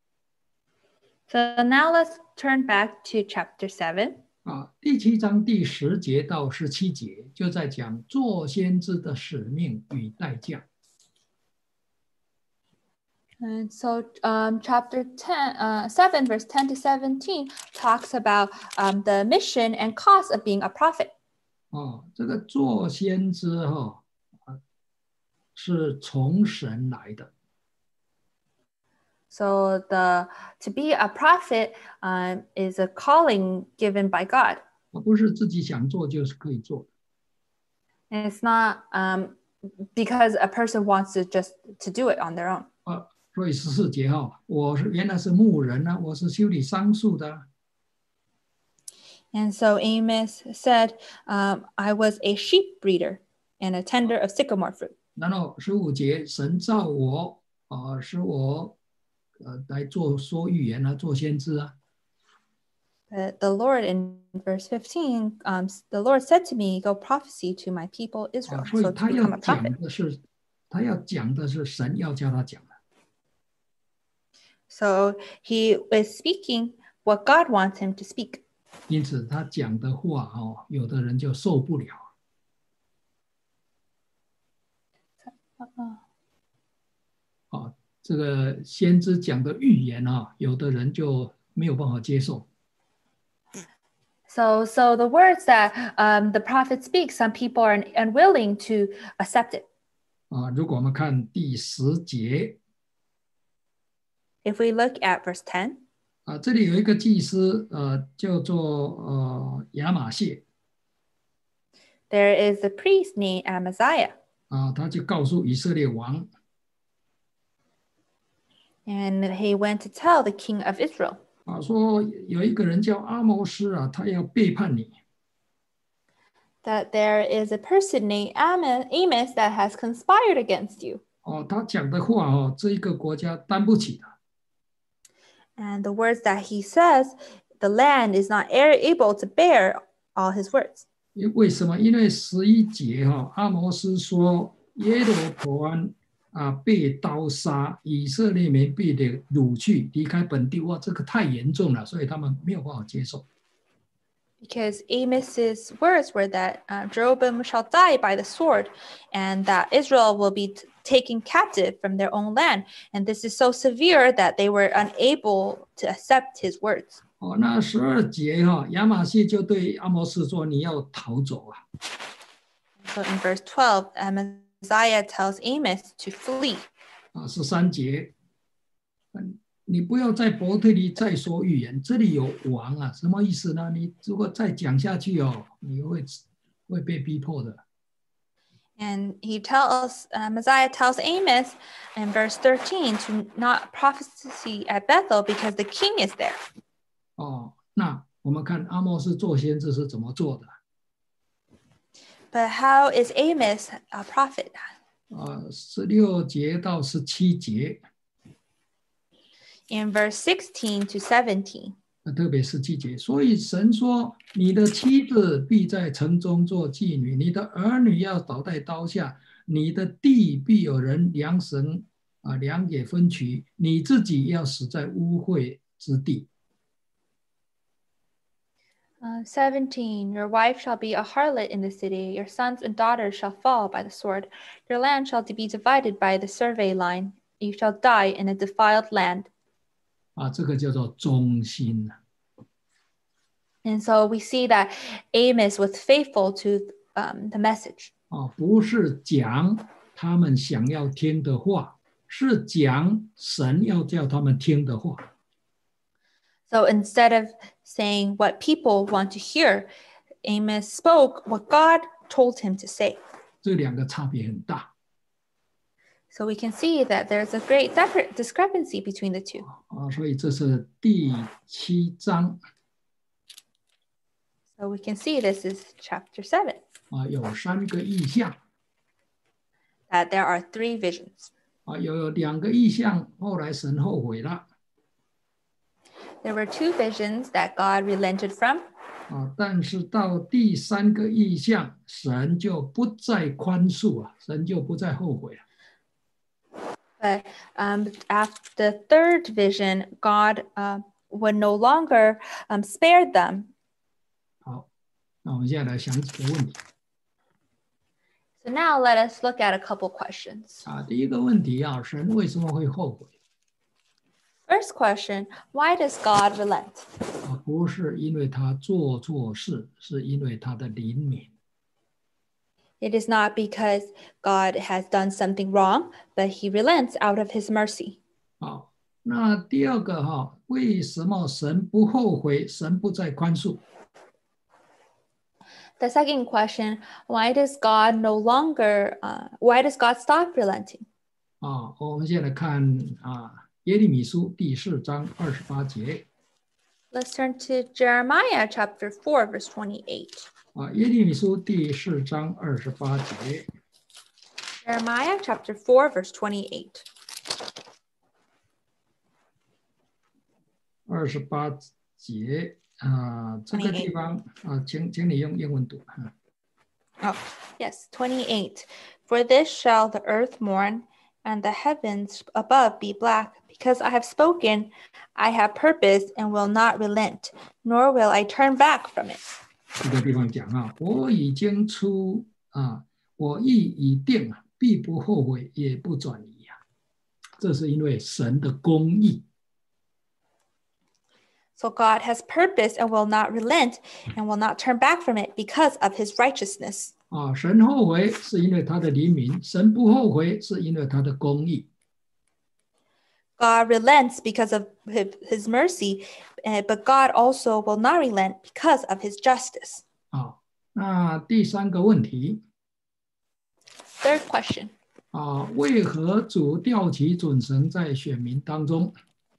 So now let's turn back to chapter seven. 啊，第七章第十节到十七节就在讲做先知的使命与代价。 And so um, chapter ten, uh, seven, verse ten to seventeen talks about um, the mission and cost of being a prophet. 哦，这个做先知哈、啊，是从神来的 So the to be a prophet um, is a calling given by God. 啊，不是自己想做就是可以做。 And it's not um, because a person wants to just to do it on their own. 啊，所以十四节哈、我是原来是牧人呢、我是修理桑树的啊。 And so Amos said, um, I was a sheep breeder and a tender of sycamore fruit. 然后十五节，神造我啊，使我呃来做说预言啊，做先知啊。 But the Lord in verse fifteen, um, the Lord said to me, go prophecy to my people 啊， Israel. 所以 So to 他要 become a 讲 prophet. 的是，他要讲的是神要叫他讲的。 So he is speaking what God wants him to speak. 因此他讲的话哦，有的人就受不了。 啊，这个先知讲的预言啊，有的人就没有办法接受。 So, so the words that um, the prophet speaks, some people are unwilling to accept it. 啊，如果我们看第十节 If we look at verse ten, 啊，这里有一个祭司，呃，叫做呃亚玛谢 there is a priest named Amaziah, 啊，他就告诉以色列王 and he went to tell the king of Israel 啊，说有一个人叫阿摩斯啊，他要背叛你 that there is a person named Amos, Amos that has conspired against you. 哦，他讲的话哦，这一个国家担不起的。 And the words that he says, the land is not a- able to bear all his words. 因为什么？因为十一节哈、哦，阿摩斯说耶罗伯安啊被刀杀，以色列民被的掳去，离开本地。哇，这个太严重了，所以他们没有办法接受。 Because Amos's words were that uh, Jeroboam shall die by the sword, and that Israel will be t- taken captive from their own land. And this is so severe that they were unable to accept his words. 哦，那十二节哈、亚玛谢就对阿摩斯说：“你要逃走啊！” So in verse twelve, Amaziah tells Amos to flee. 啊，十三节，嗯，你不要在伯特利再说预言，这里有王啊，什么意思呢？你如果再讲下去哦，你会会被逼迫的。 And he tells, uh, Messiah tells Amos in verse thirteen to not prophesy at Bethel because the king is there. 哦，那我们看阿摩斯做先知是怎么做的？ But how is Amos a prophet? 啊，十六节到十七节， In verse sixteen to seventeen. 特别十七节，所以神说：“你的妻子必在城中做妓女，你的儿女要倒在刀下，你的地必有人量绳啊量给分取，你自己要死在污秽之地。” Uh, seventeen. Your wife shall be a harlot in the city. Your sons and daughters shall fall by the sword. Your land shall be divided by the survey line. You shall die in a defiled land. 啊，这个叫做忠心。 And so we see that Amos was faithful to um, the message. 啊，不是讲他们想要听的话，是讲神要叫他们听的话。 So instead of saying what people want to hear, Amos spoke what God told him to say. 这两个差别很大。 So we can see that there's a great discrepancy between the two. 啊，所以这是第七章。 So we can see this is chapter seven. 啊，有三个意象。 That there are three visions. 啊，有有两个意象，后来神后悔了。 There were two visions that God relented from. 啊，但是到第三个意象，神就不再宽恕啊，神就不再后悔了。 But um, after the third vision, God uh, would no longer um, spare them. 好，那我们现在来想几个问题。 So now let us look at a couple questions. 啊，第一个问题啊，神为什么会后悔？ First question, why does God relent? 啊，不是因为他做错事，是因为他的怜悯。 It is not because God has done something wrong, but he relents out of his mercy. 好，那第二个哈，为什么神不后悔，神不再宽恕？ The second question, why does God no longer, uh, why does God stop relenting? 啊，我们现在看啊，耶利米书第四章二十八节。 Let's turn to Jeremiah chapter four, verse twenty-eight. 啊，耶利米书第四章二十八节。 Jeremiah chapter four, verse twenty-eight. 二十八节啊，这个地方啊，请请你用英文读啊。 Oh, yes, twenty-eight. For this shall the earth mourn, and the heavens above be black, because I have spoken, I have purposed, and will not relent, nor will I turn back from it. 这个地方讲啊，我已经出啊，我意已定啊，必不后悔，也不转移啊。这是因为神的公义。 So God has purposed and will not relent, and will not turn back from it because of his righteousness. 啊，神后悔是因为他的怜悯，神不后悔是因为他的公义。 God relents because of his mercy, but God also will not relent because of his justice. 好，那第三个问题 Third question. 啊，为何主调起准绳在选民当中？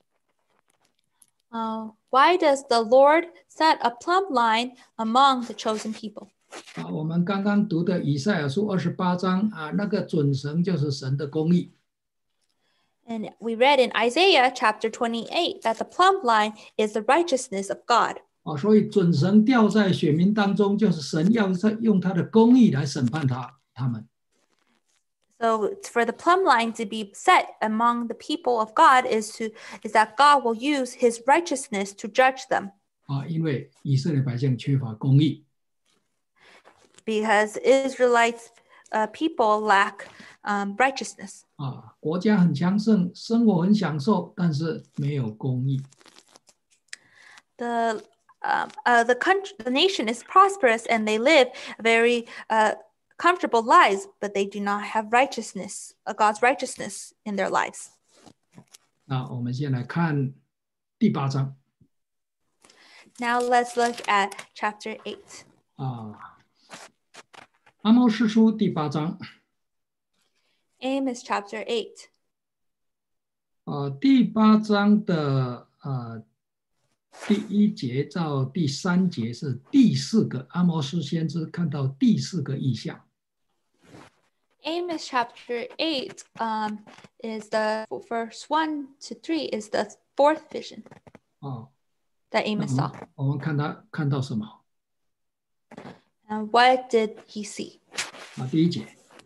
Uh, why does the Lord set a plumb line among the chosen people? 啊，我们刚刚读的以赛亚书二十八章啊，那个准绳就是神的公义。 And we read in Isaiah chapter twenty-eight that the plumb line is the righteousness of God. 啊，所以准绳掉在选民当中，就是神要在用他的公义来审判他他们。 So for the plumb line to be set among the people of God is to is that God will use his righteousness to judge them. 啊，因为以色列百姓缺乏公义。 Because Israelites uh, people lack um, righteousness. 啊，国家很强盛，生活很享受，但是没有公义。 The uh, uh, the country, the nation is prosperous and they live very uh, comfortable lives, but they do not have righteousness, uh, God's righteousness in their lives. 那我们先来看第八章 Now let's look at chapter eight. 啊，阿摩司书第八章 Amos chapter eight. 啊，第八章的呃第一节到第三节是第四个，阿摩斯先知看到第四个异象。 Amos chapter eight um, is the verse one to three is the fourth vision 哦， that 那 Amos 我们 saw. 我们看他看到什么 And what did he see? 啊？第一节，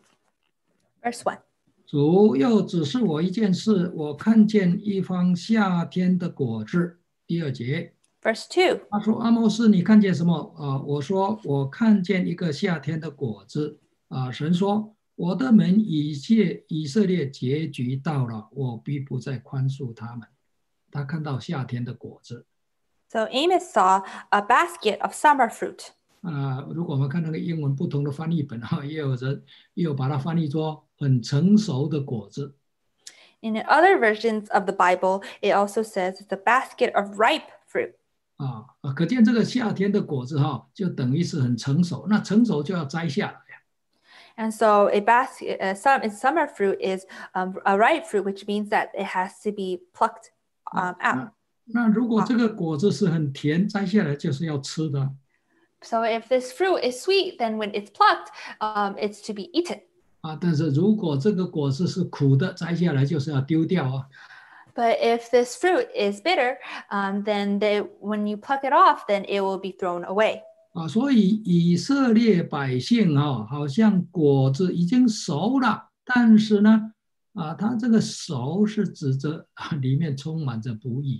Verse one. 主又指示我一件事，我看见一方夏天的果子。第二节， Verse two. 他说：“阿摩斯，你看见什么？”啊，我说：“我看见一个夏天的果子。”啊，神说：“我的门以色以色列结局到了，我必不再宽恕他们。”他看到夏天的果子。 So Amos saw a basket of summer fruit. 啊，如果我们看那个英文不同的翻译本哈，也有人也有把它翻译作很成熟的果子。 In other versions of the Bible, it also says it's a basket of ripe fruit. 啊，啊可见这个夏天的果子哈，就等于是很成熟。那成熟就要摘下来。 And so a basket, uh, some summer fruit is um, a ripe fruit, which means that it has to be plucked um, out. 那如果这个果子是很甜，摘下来就是要吃的。 So if this fruit is sweet, then when it's plucked, um, it's to be eaten. 啊，但是如果这个果子是苦的，摘下来就是要丢掉啊。 But if this fruit is bitter, um, then they, when you pluck it off, then it will be thrown away. 啊，所以以色列百姓啊，好像果子已经熟了，但是呢，啊，它这个熟是指着啊里面充满着不义。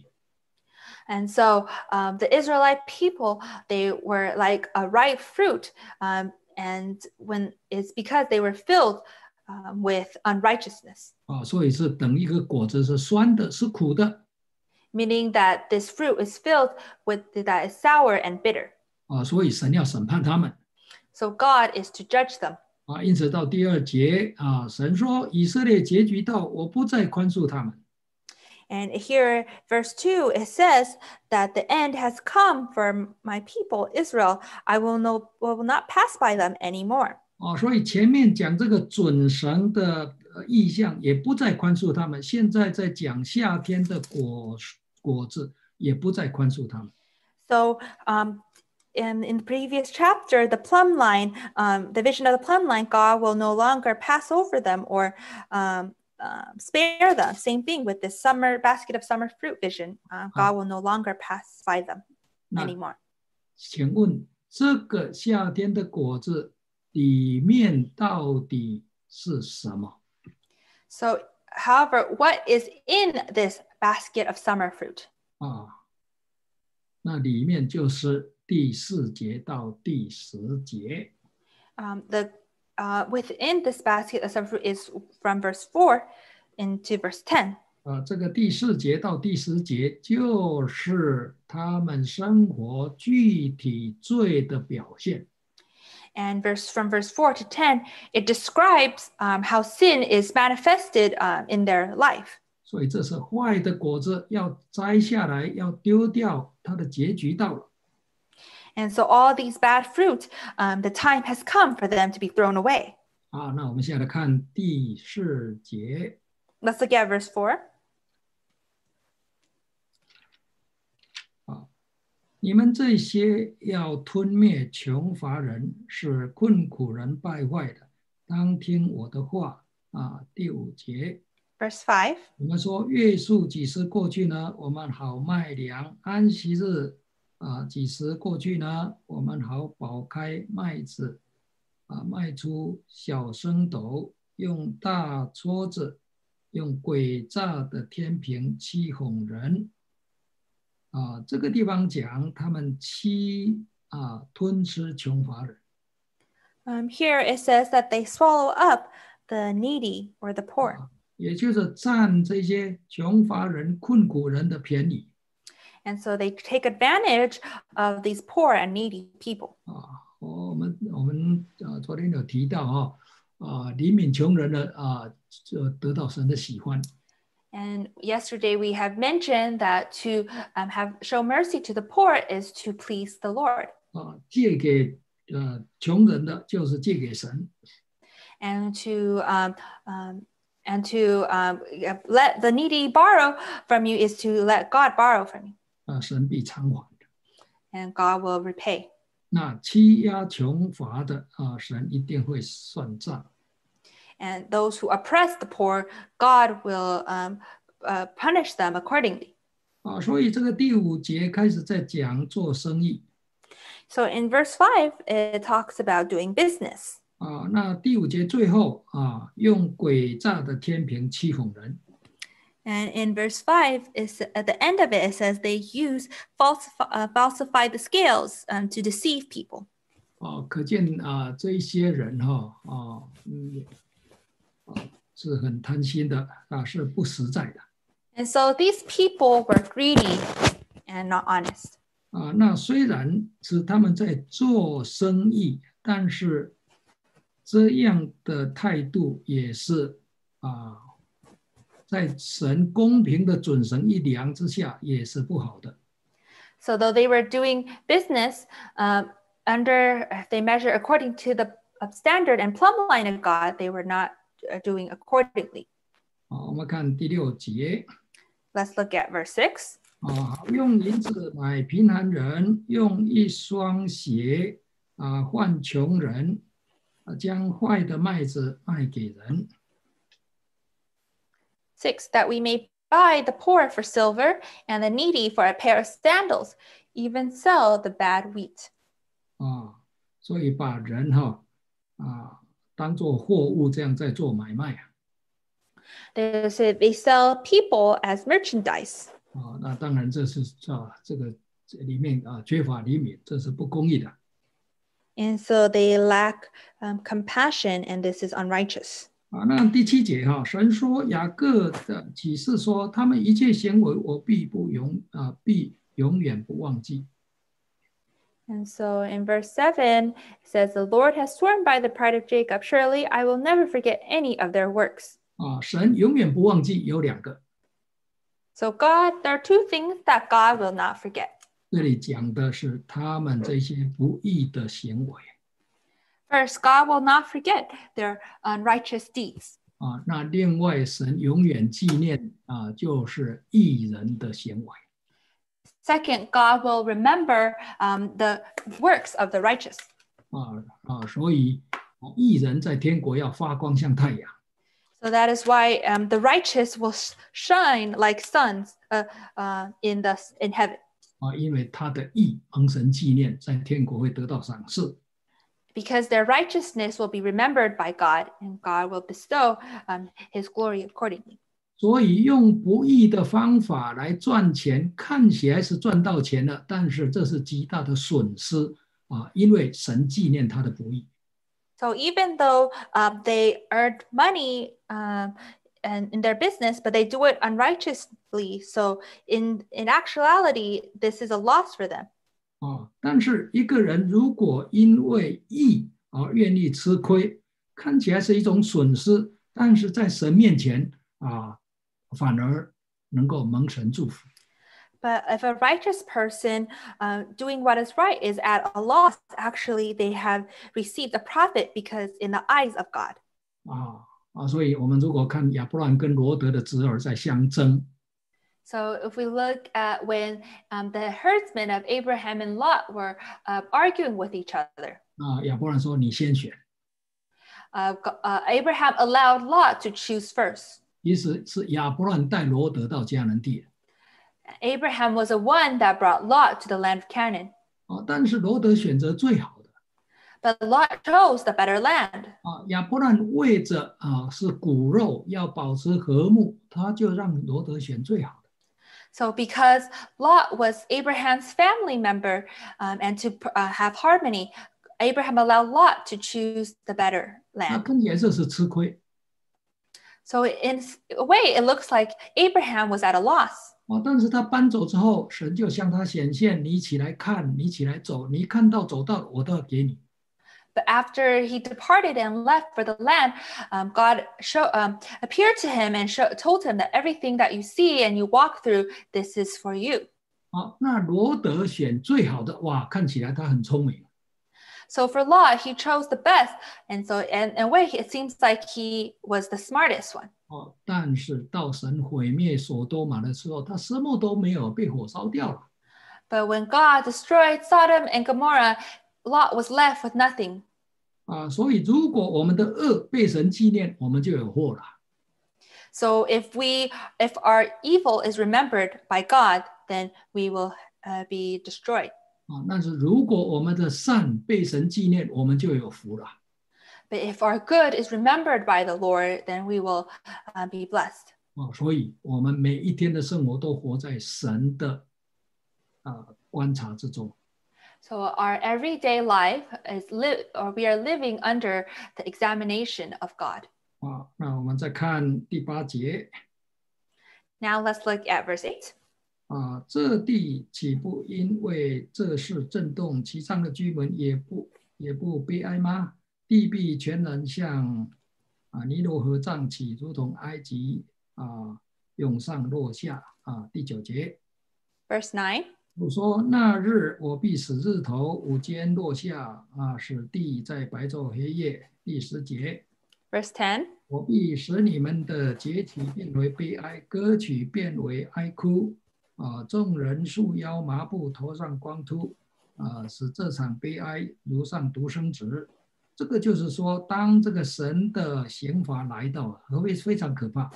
And so um, the Israelite people, they were like a ripe fruit. Um, and when it's because they were filled um, with unrighteousness. 啊，所以是等一个果子是酸的，是苦的。 Meaning that this fruit is filled with that is sour and bitter. 啊，所以神要审判他们。 So God is to judge them. 啊，因此到第二节啊，神说以色列结局到，我不再宽恕他们。 And here, verse two, it says that the end has come for my people, Israel. I will, no, will not pass by them anymore. 啊，所以前面讲这个准绳的意象，也不再宽恕他们。现在在讲夏天的果果子，也不再宽恕他们。 So, um, in, in the previous chapter, the plumb line, um, the vision of the plumb line, God will no longer pass over them or um, uh, spare them. Same thing with this summer basket of summer fruit vision. Uh, God will no longer pass by them anymore. 请问这个夏天的果子里面到底是什么？ So, however, what is in this basket of summer fruit? 啊，那里面就是第四节到第十节。 Um, the uh, within this basket of summer fruit is from verse four into verse ten. 啊，这个第四节到第十节就是他们生活具体罪的表现。 And verse from verse four to ten, it describes um, how sin is manifested uh, in their life. 所以这是坏的果子，要摘下来，要丢掉，它的结局到了。 And so all these bad fruit, um, the time has come for them to be thrown away. 啊，那我们现在来看第四节。 Let's look at verse four. 啊，你们这些要吞灭穷乏人，使困苦人败坏的，当听我的话。啊，第五节。 Verse five. 你们说月数几时过去呢？我们好卖粮。安息日啊，几时过去呢？我们好剥开麦子，啊，卖出小升斗，用大撮子，用诡诈的天平欺哄人。啊，这个地方讲他们欺啊吞吃穷乏人。 Um, here it says that they swallow up the needy or the poor. 啊，也就是占这些穷乏人、困苦人的便宜。 And so they take advantage of these poor and needy people. 啊，我们我们啊，昨天有提到啊，啊，怜悯穷人的啊，就得到神的喜欢。 And yesterday we have mentioned that to um, have show mercy to the poor is to please the Lord. 啊，借给呃穷人的就是借给神。 And to um, um, and to um, let the needy borrow from you is to let God borrow from you. 啊，神必偿还的。 and God will repay. 那欺压穷乏的啊，神一定会算账。 And those who oppress the poor, God will um, uh, punish them accordingly. 啊，所以这个第五节开始在讲做生意。 So in verse five, it talks about doing business. 啊，那第五节最后啊，用诡诈的天平欺哄人。 And in verse five, is at the end of it, it says they use falsify, uh, falsify the scales um, to deceive people. 啊，可见啊，这一些人哈啊，嗯，啊是很贪心的啊，是不实在的。 And so these people were greedy and not honest. 啊，那虽然是他们在做生意，但是这样的态度也是啊，在神公平的准绳一量之下，也是不好的。 So though they were doing business um, under, if they measure according to the standard and plumb line of God, they were not uh, doing accordingly. 好，我们看第六节。 Let's look at verse six. 啊，用银子买贫寒人，用一双鞋啊换穷人，啊，将坏的麦子卖给人。 Six, that we may buy the poor for silver and the needy for a pair of sandals, even sell the bad wheat. 啊，所以把人哈啊当做货物这样在做买卖啊。 They say they sell people as merchandise. 啊，那当然这是啊这个这里面啊缺乏怜悯，这是不公义的。 And so they lack um, compassion, and this is unrighteous. 啊，那第七节哈，神说雅各的启示说，他们一切行为我必不永啊必永远不忘记。 And so in verse seven, it says, the Lord has sworn by the pride of Jacob, surely I will never forget any of their works. 啊，神永远不忘记有两个， So God, there are two things that God will not forget. 这里讲的是他们这些不义的行为。 First, God will not forget their unrighteous deeds. 啊，那另外神永远纪念啊，就是义人的行为。 Second, God will remember um, the works of the righteous. 啊啊，所以啊义人在天国要发光像太阳。 So that is why um, the righteous will shine like suns uh, uh, in the in heaven. 啊，因为他的义蒙神纪念，在天国会得到赏赐。 Because their righteousness will be remembered by God, and God will bestow um, His glory accordingly. 所以用不义的方法来赚钱，看起来是赚到钱了，但是这是极大的损失啊，因为神纪念他的不义。 So even though um, they earned money um, and in their business, but they do it unrighteously. So in in actuality, this is a loss for them. 啊，但是一个人如果因为义而愿意吃亏，看起来是一种损失，但是在神面前啊，反而能够蒙神祝福。 But if a righteous person uh, doing what is right is at a loss, actually they have received a profit because in the eyes of God. 啊啊，所以我们如果看亚伯兰跟罗德的侄儿在相争， So if we look at when um, the herdsmen of Abraham and Lot were uh, arguing with each other, 啊，亚伯兰说你先选， uh, uh, Abraham allowed Lot to choose first. 其实是亚伯兰带罗德到迦南地。 Abraham was the one that brought Lot to the land of Canaan. 啊，但是罗德选择最好的。 But Lot chose the better land. 啊，亚伯兰为着啊是骨肉要保持和睦，他就让罗德选最好的。 So because Lot was Abraham's family member um, and to uh, have harmony, Abraham allowed Lot to choose the better 那 land. 看起来这是吃亏。 So in a way, it looks like Abraham was at a loss. 啊，但是他搬走之后，神就向他显现：你起来看，你起来走，你看到走到，我都要给你。 But after he departed and left for the land, um, God show, um, appeared to him and show, told him that everything that you see and you walk through, this is for you. 好，那罗德选最好的，哇，看起来他很聪明。 So for Lot, he chose the best. And so in, in a way, it seems like he was the smartest one. 哦，但是到神毁灭所多玛的时候，他什么都没有，被火烧掉了。 But when God destroyed Sodom and Gomorrah, Lot was left with nothing. 啊，所以如果我们的恶被神纪念，我们就有祸了。 So if we, if our evil is remembered by God, then we will uh, be destroyed. 啊，但是如果我们的善被神纪念，我们就有福了。 But if our good is remembered by the Lord, then we will uh, be blessed. 啊，所以我们每一天的生活都活在神的啊观察之中。 So our everyday life is live, or we are living under the examination of God. 啊，那我们再看第八节。 Now let's look at verse eight. 啊，这地岂不因为这事震动，其上的居民也不也不悲哀吗？地必全然像啊尼罗河涨起，如同埃及啊涌上落下。啊，第九节。 Verse nine. 我说那日我必使日头午间落下，啊，使地在白昼黑夜。第十节。 Verse ten. 我必使你们的节期变为悲哀，歌曲变为哀哭。啊，众人束腰麻布，头上光秃，啊，使这场悲哀如上独生子。这个就是说，当这个神的刑罚来到，会非常可怕。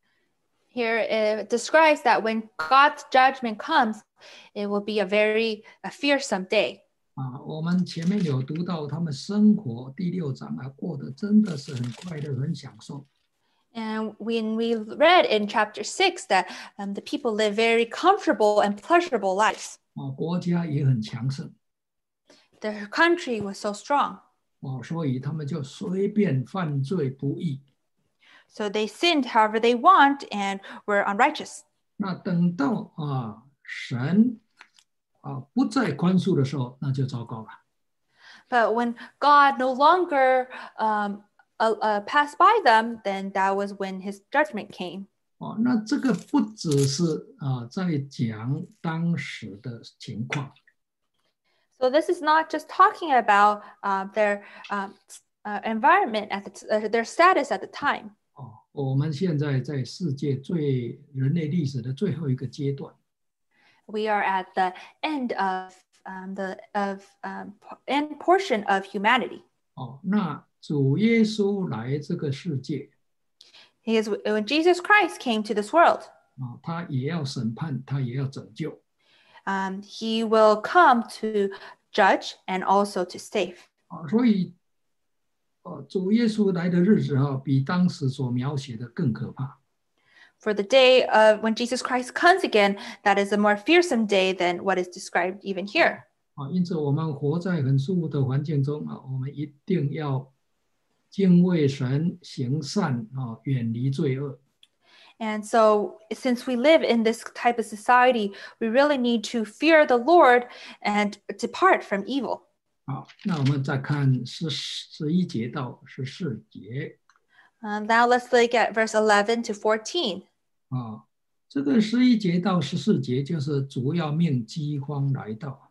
Here it describes that when God's judgment comes, it will be a very a fearsome day. 啊，我们前面有读到他们生活第六章啊，过得真的是很快乐，很享受。 And when we read in chapter six that um, the people live very comfortable and pleasurable lives. 啊，国家也很强盛。 Their country was so strong. 哦，所以他们就随便犯罪不义。 So they sinned however they want and were unrighteous. 那等到啊神啊不再宽恕的时候，那就糟糕了。 But when God no longer um, uh, uh, passed by them, then that was when His judgment came. 哦，那这个不只是啊在讲当时的情况。 So this is not just talking about uh, their um, uh, environment at the, uh, their status at the time. 哦，我们现在在世界最人类历史的最后一个阶段。 We are at the end of um, the of um, end portion of humanity. 哦，那主耶稣来这个世界， He is when Jesus Christ came to this world. 啊，他也要审判，他也要拯救。 Um, he will come to judge and also to save. 啊，所以，呃，主耶稣来的日子啊，比当时所描写的更可怕。 For the day of when Jesus Christ comes again, that is a more fearsome day than what is described even here. 啊，因此我们活在很舒服的环境中啊，我们一定要敬畏神，行善啊，远离罪恶。 And so, since we live in this type of society, we really need to fear the Lord and depart from evil. 好，那我们再看十十一节到十四节。 Um, now let's look at verse eleven to fourteen. 啊，这个十一节到十四节就是主要命饥荒来到。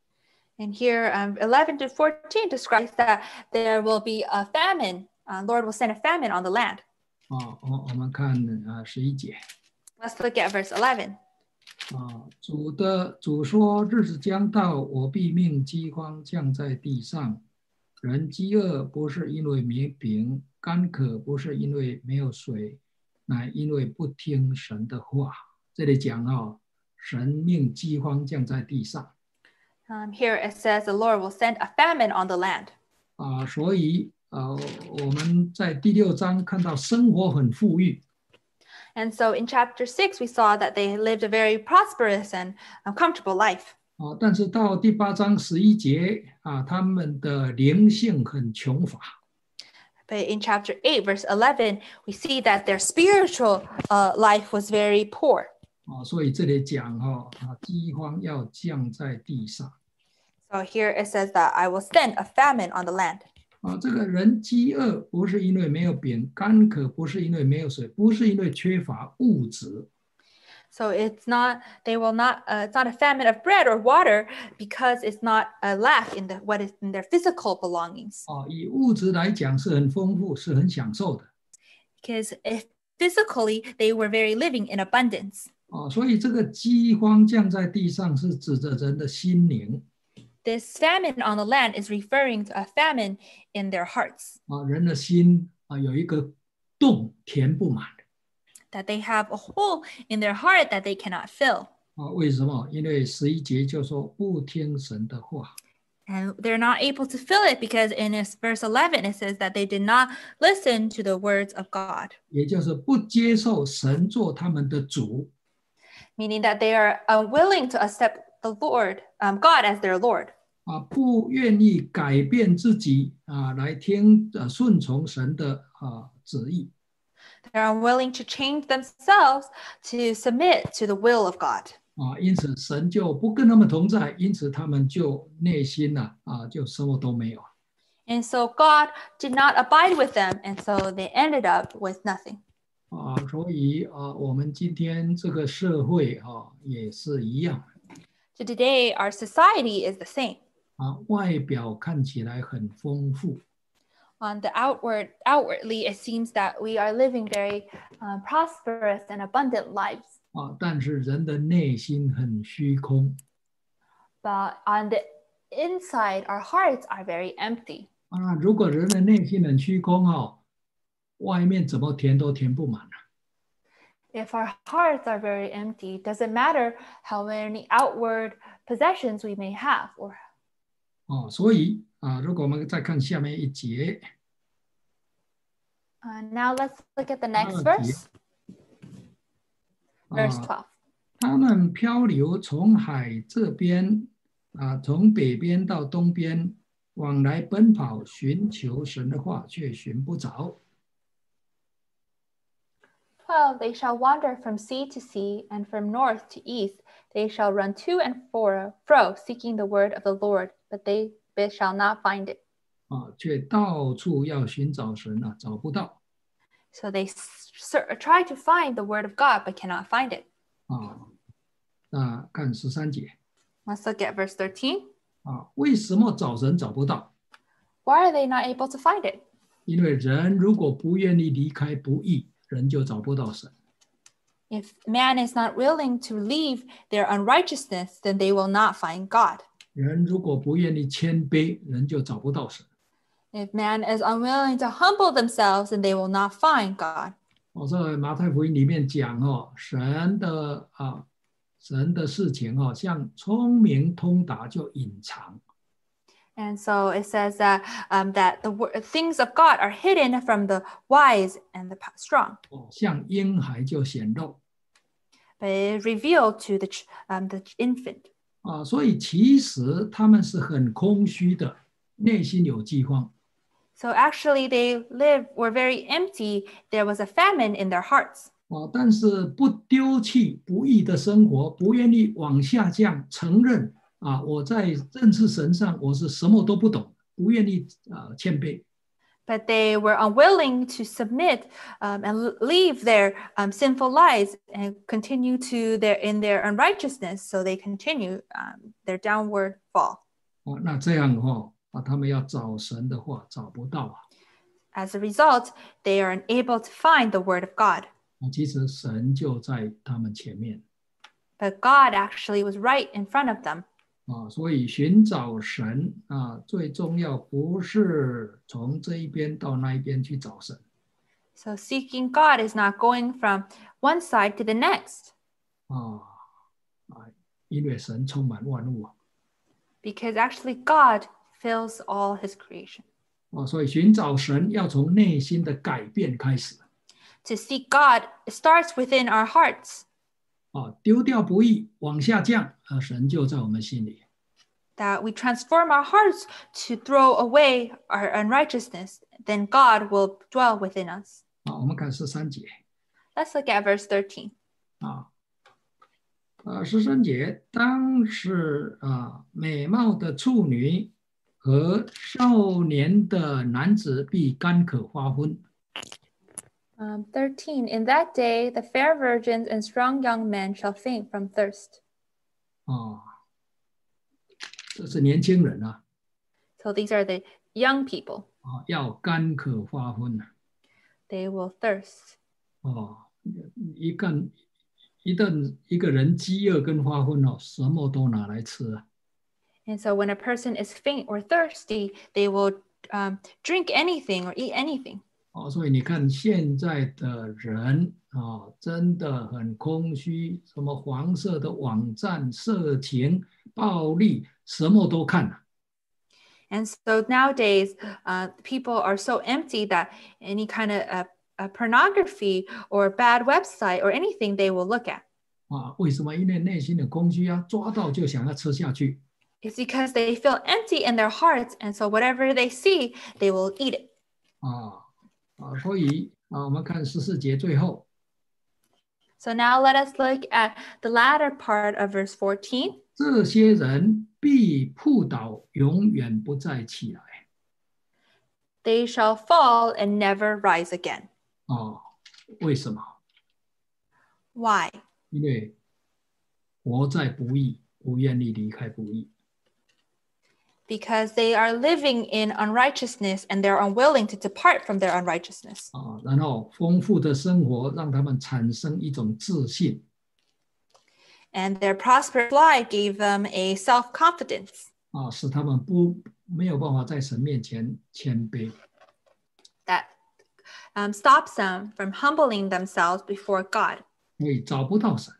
And here, um, eleven to fourteen describes that there will be a famine. Uh, Lord will send a famine on the land. 啊，我我们看啊十一节。 Let's look at verse eleven. 啊，主的主说：日子将到，我必命饥荒降在地上。人饥饿不是因为没饼，干渴不是因为没有水，乃因为不听神的话。这里讲啊，神命饥荒降在地上。 Um, here it says the Lord will send a famine on the land. 啊，所以呃，我们在第六章看到生活很富裕。 And so in chapter six, we saw that they lived a very prosperous and um, comfortable life. 啊，但是到第八章十一节啊，他们的灵性很穷乏。 But in chapter eight, verse eleven, we see that their spiritual uh, life was very poor. 啊，所以这里讲哈啊，饥荒要降在地上。 So here it says that I will send a famine on the land. 啊，这个人饥饿不是因为没有饼，干渴不是因为没有水，不是因为缺乏物质。 So it's not, they will not, uh, it's not a famine of bread or water because it's not a lack in the what is in their physical belongings. 啊，以物质来讲是很丰富，是很享受的。 Because if physically they were very living in abundance. 哦，所以这个饥荒降在地上是指着人的心灵。 This famine on the land is referring to a famine in their hearts. 啊，人的心啊有一个洞填不满。 That they have a hole in their heart that they cannot fill. 啊，为什么？因为十一节就说不听神的话。 And they're not able to fill it because in verse eleven it says that they did not listen to the words of God. 也就是不接受神做他们的主。 Meaning that they are unwilling to accept the Lord, um, God as their Lord. 啊，不愿意改变自己啊，来听呃顺从神的啊旨意。 They're unwilling to change themselves to submit to the will of God. 啊，因此神就不跟他们同在，因此他们就内心呐 啊, 啊就什么都没有。 And so God did not abide with them, and so they ended up with nothing. 啊，所以啊，我们今天这个社会啊也是一样。 So today our society is the same. 啊，外表看起来很丰富。 On the outward, outwardly, it seems that we are living very uh, prosperous and abundant lives. 啊，但是人的内心很虚空。 But on the inside, our hearts are very empty. 啊，如果人的内心很虚空哦，外面怎么填都填不满啊。 If our hearts are very empty, does it matter how many outward possessions we may have? Or 哦，所以啊，如果我们再看下面一节。 Uh, now let's look at the next verse. Verse twelve. 他们漂流从海这边啊，从北边到东边，往来奔跑，寻求神的话，却寻不着。 twelve. They shall wander from sea to sea, and from north to east. They shall run to and fro, seeking the word of the Lord, but they, they shall not find it. 啊，却到处要寻找神啊，找不到。 So they try to find the word of God, but cannot find it. 啊，那看十三节。 Let's look at verse thirteen. 啊，为什么找神找不到？ Why are they not able to find it? 因为人如果不愿意离开不义，人就找不到神。 If man is not willing to leave their unrighteousness, then they will not find God. 人如果不愿意谦卑，人就找不到神。 If man is unwilling to humble themselves, then they will not find God. 我在马太福音里面讲哦，神的啊，神的事情哦，像聪明通达就隐藏。 And so it says that um, that the things of God are hidden from the wise and the strong. 哦，像婴孩就显露。 But it revealed to the um, the infant. 啊，所以其实他们是很空虚的，内心有饥荒。 So actually, they lived were very empty. There was a famine in their hearts. 啊，但是不丢弃不义的生活，不愿意往下降，承认啊，我在认识神上我是什么都不懂，不愿意啊谦卑。 But they were unwilling to submit um, and leave their um, sinful lives and continue to their in their unrighteousness. So they continue um, their downward fall. 哦，那这样的话啊，他们要找神的话找不到啊。 As a result, they are unable to find the word of God. 其实神就在他们前面。 But God actually was right in front of them. 啊，所以寻找神啊，最重要不是从这一边到那一边去找神。 So seeking God is not going from one side to the next. 啊啊，因为神充满万物啊。 Because actually God fills all his creation. 啊，所以寻找神要从内心的改变开始。 To seek God starts within our hearts. 啊，丢掉不义，往下降，啊，神就在我们心里。 That we transform our hearts to throw away our unrighteousness, then God will dwell within us. 啊，我们看十三节。 Let's look at verse thirteen. 啊，啊，十三节，当时啊，美貌的处女和少年的男子必干渴发昏。 Um, thirteen. In that day, the fair virgins and strong young men shall faint from thirst. 啊，这是年轻人啊。 So these are the young people. 啊，要干渴发昏啊。 They will thirst. 哦，一干一旦一个人饥饿跟发昏哦，什么都拿来吃啊。 And so when a person is faint or thirsty, they will um, drink anything or eat anything. 哦，所以你看现在的人啊、哦，真的很空虚，什么黄色的网站、色情、暴力，什么都看了。 And so nowadays, uh, people are so empty that any kind of uh, uh, pornography or bad website or anything they will look at. 啊，为什么？因为内心的空虚啊，抓到就想要吃下去。 It's because they feel empty in their hearts, and so whatever they see, they will eat it. 啊啊，所以啊，我们看十四节最后。 So now let us look at the latter part of verse fourteen. 这些人必扑倒，永远不再起来。 They shall fall and never rise again. 哦，为什么？ Why? 因为活在不义，不愿意离开不义。 Because they are living in unrighteousness and they're unwilling to depart from their unrighteousness. 啊，然后丰富的生活让他们产生一种自信。 And their prosperous life gave them a self-confidence. 啊，使他们不没有办法在神面前谦卑。 That um, stops them from humbling themselves before God. 所以找不到神。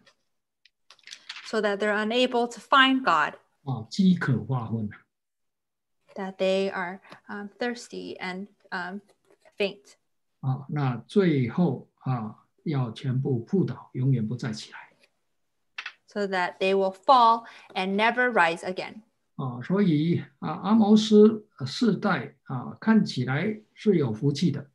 So that they're unable to find God. 啊，饥渴发昏。 That they are um, thirsty and um, faint. 啊，那最后啊，要全部扑倒，永远不再起来。 So that they will fall and never rise again. 啊，所以啊，阿摩斯世代啊，看起来是有福气的。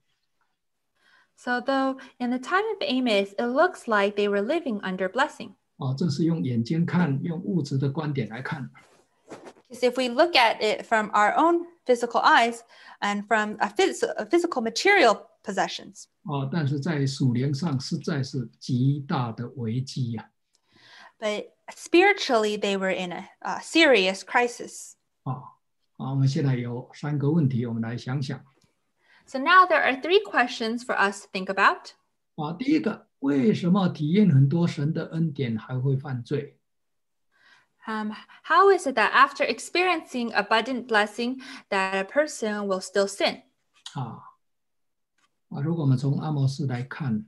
So though in the time of Amos, it looks like they were living under blessing. 啊，这是用眼睛看，用物质的观点来看。 Because if we look at it from our own physical eyes and from a, phys a physical material possessions. 啊，但是在属灵上实在是极大的危机呀。 But spiritually, they were in a, a serious crisis. 啊，啊，我们现在有三个问题，我们来想想。 So now there are three questions for us to think about. 啊，第一个，为什么体验很多神的恩典还会犯罪？ Um, how is it that after experiencing abundant blessing, that a person will still sin? 啊，啊，如果我们从阿摩斯来看，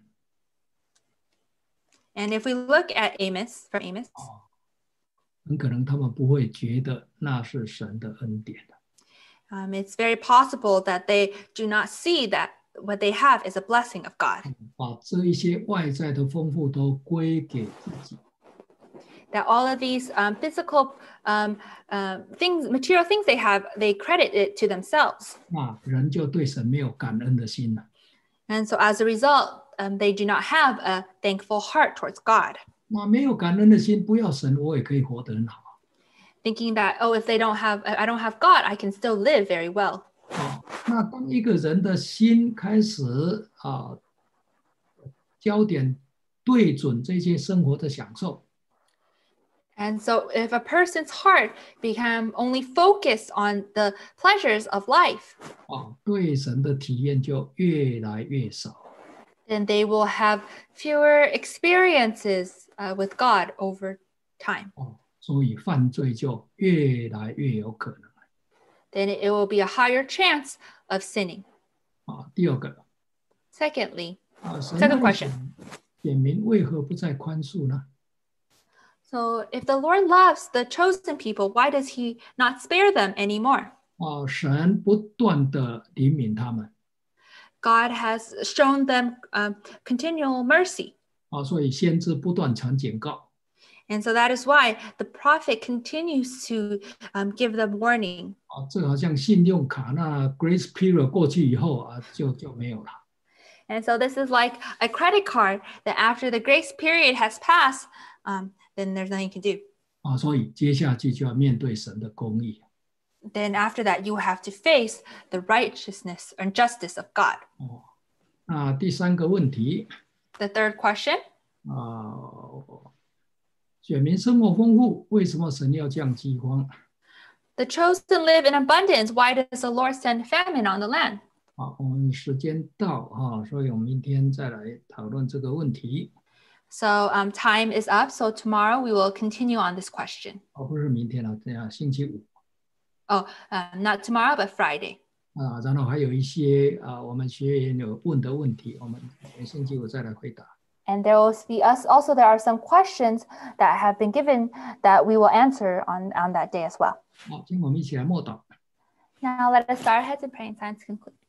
And if we look at Amos, from Amos, 啊，很可能他们不会觉得那是神的恩典的。 um, it's very possible that they do not see that what they have is a blessing of God. 把这一些外在的丰富都归给自己。 That all of these um, physical um, uh, things, material things they have, they credit it to themselves. 那人就对神没有感恩的心了。 And so as a result, um, they do not have a thankful heart towards God. 那没有感恩的心，不要神，我也可以活得很好。 Thinking that, oh, if they don't have, I don't have God, I can still live very well. 啊，那当一个人的心开始啊，焦点对准这些生活的享受。 And so if a person's heart become only focused on the pleasures of life, 啊，对神的体验就越来越少。 then they will have fewer experiences uh, with God over time. 哦，所以犯罪就越来越有可能。 Then it will be a higher chance of sinning. 啊，第二个， Secondly, 啊，神 second 为 question. 选民为何不再宽恕呢？ So if the Lord loves the chosen people, why does he not spare them anymore? 啊，神不断的怜悯他们。 God has shown them um, continual mercy. 啊，所以先知不断传警告。 And so that is why the prophet continues to um, give them warning. 啊，这好像信用卡那 grace period 过去以后啊，就就没有了。 And so this is like a credit card that after the grace period has passed, um, then there's nothing you can do. 啊，所以接下去就要面对神的公义。 Then after that, you have to face the righteousness and justice of God. 哦，那第三个问题 The third question, 啊，选民生活丰富，为什么神要降饥荒？ the chosen live in abundance. Why does the Lord send famine on the land? 好，我们时间到哈，所以我们明天再来讨论这个问题。 So um, time is up. So tomorrow we will continue on this question. 哦，不是明天了，这样星期五 Oh, uh, not tomorrow, but Friday. 啊，然后还有一些啊，我们学员有问的问题，我们星期五再来回答。 And there will be us. Also, there are some questions that have been given that we will answer on, on that day as well. 好，今天我们一起来默祷。 Now let us bow our heads and pray and sign to conclude.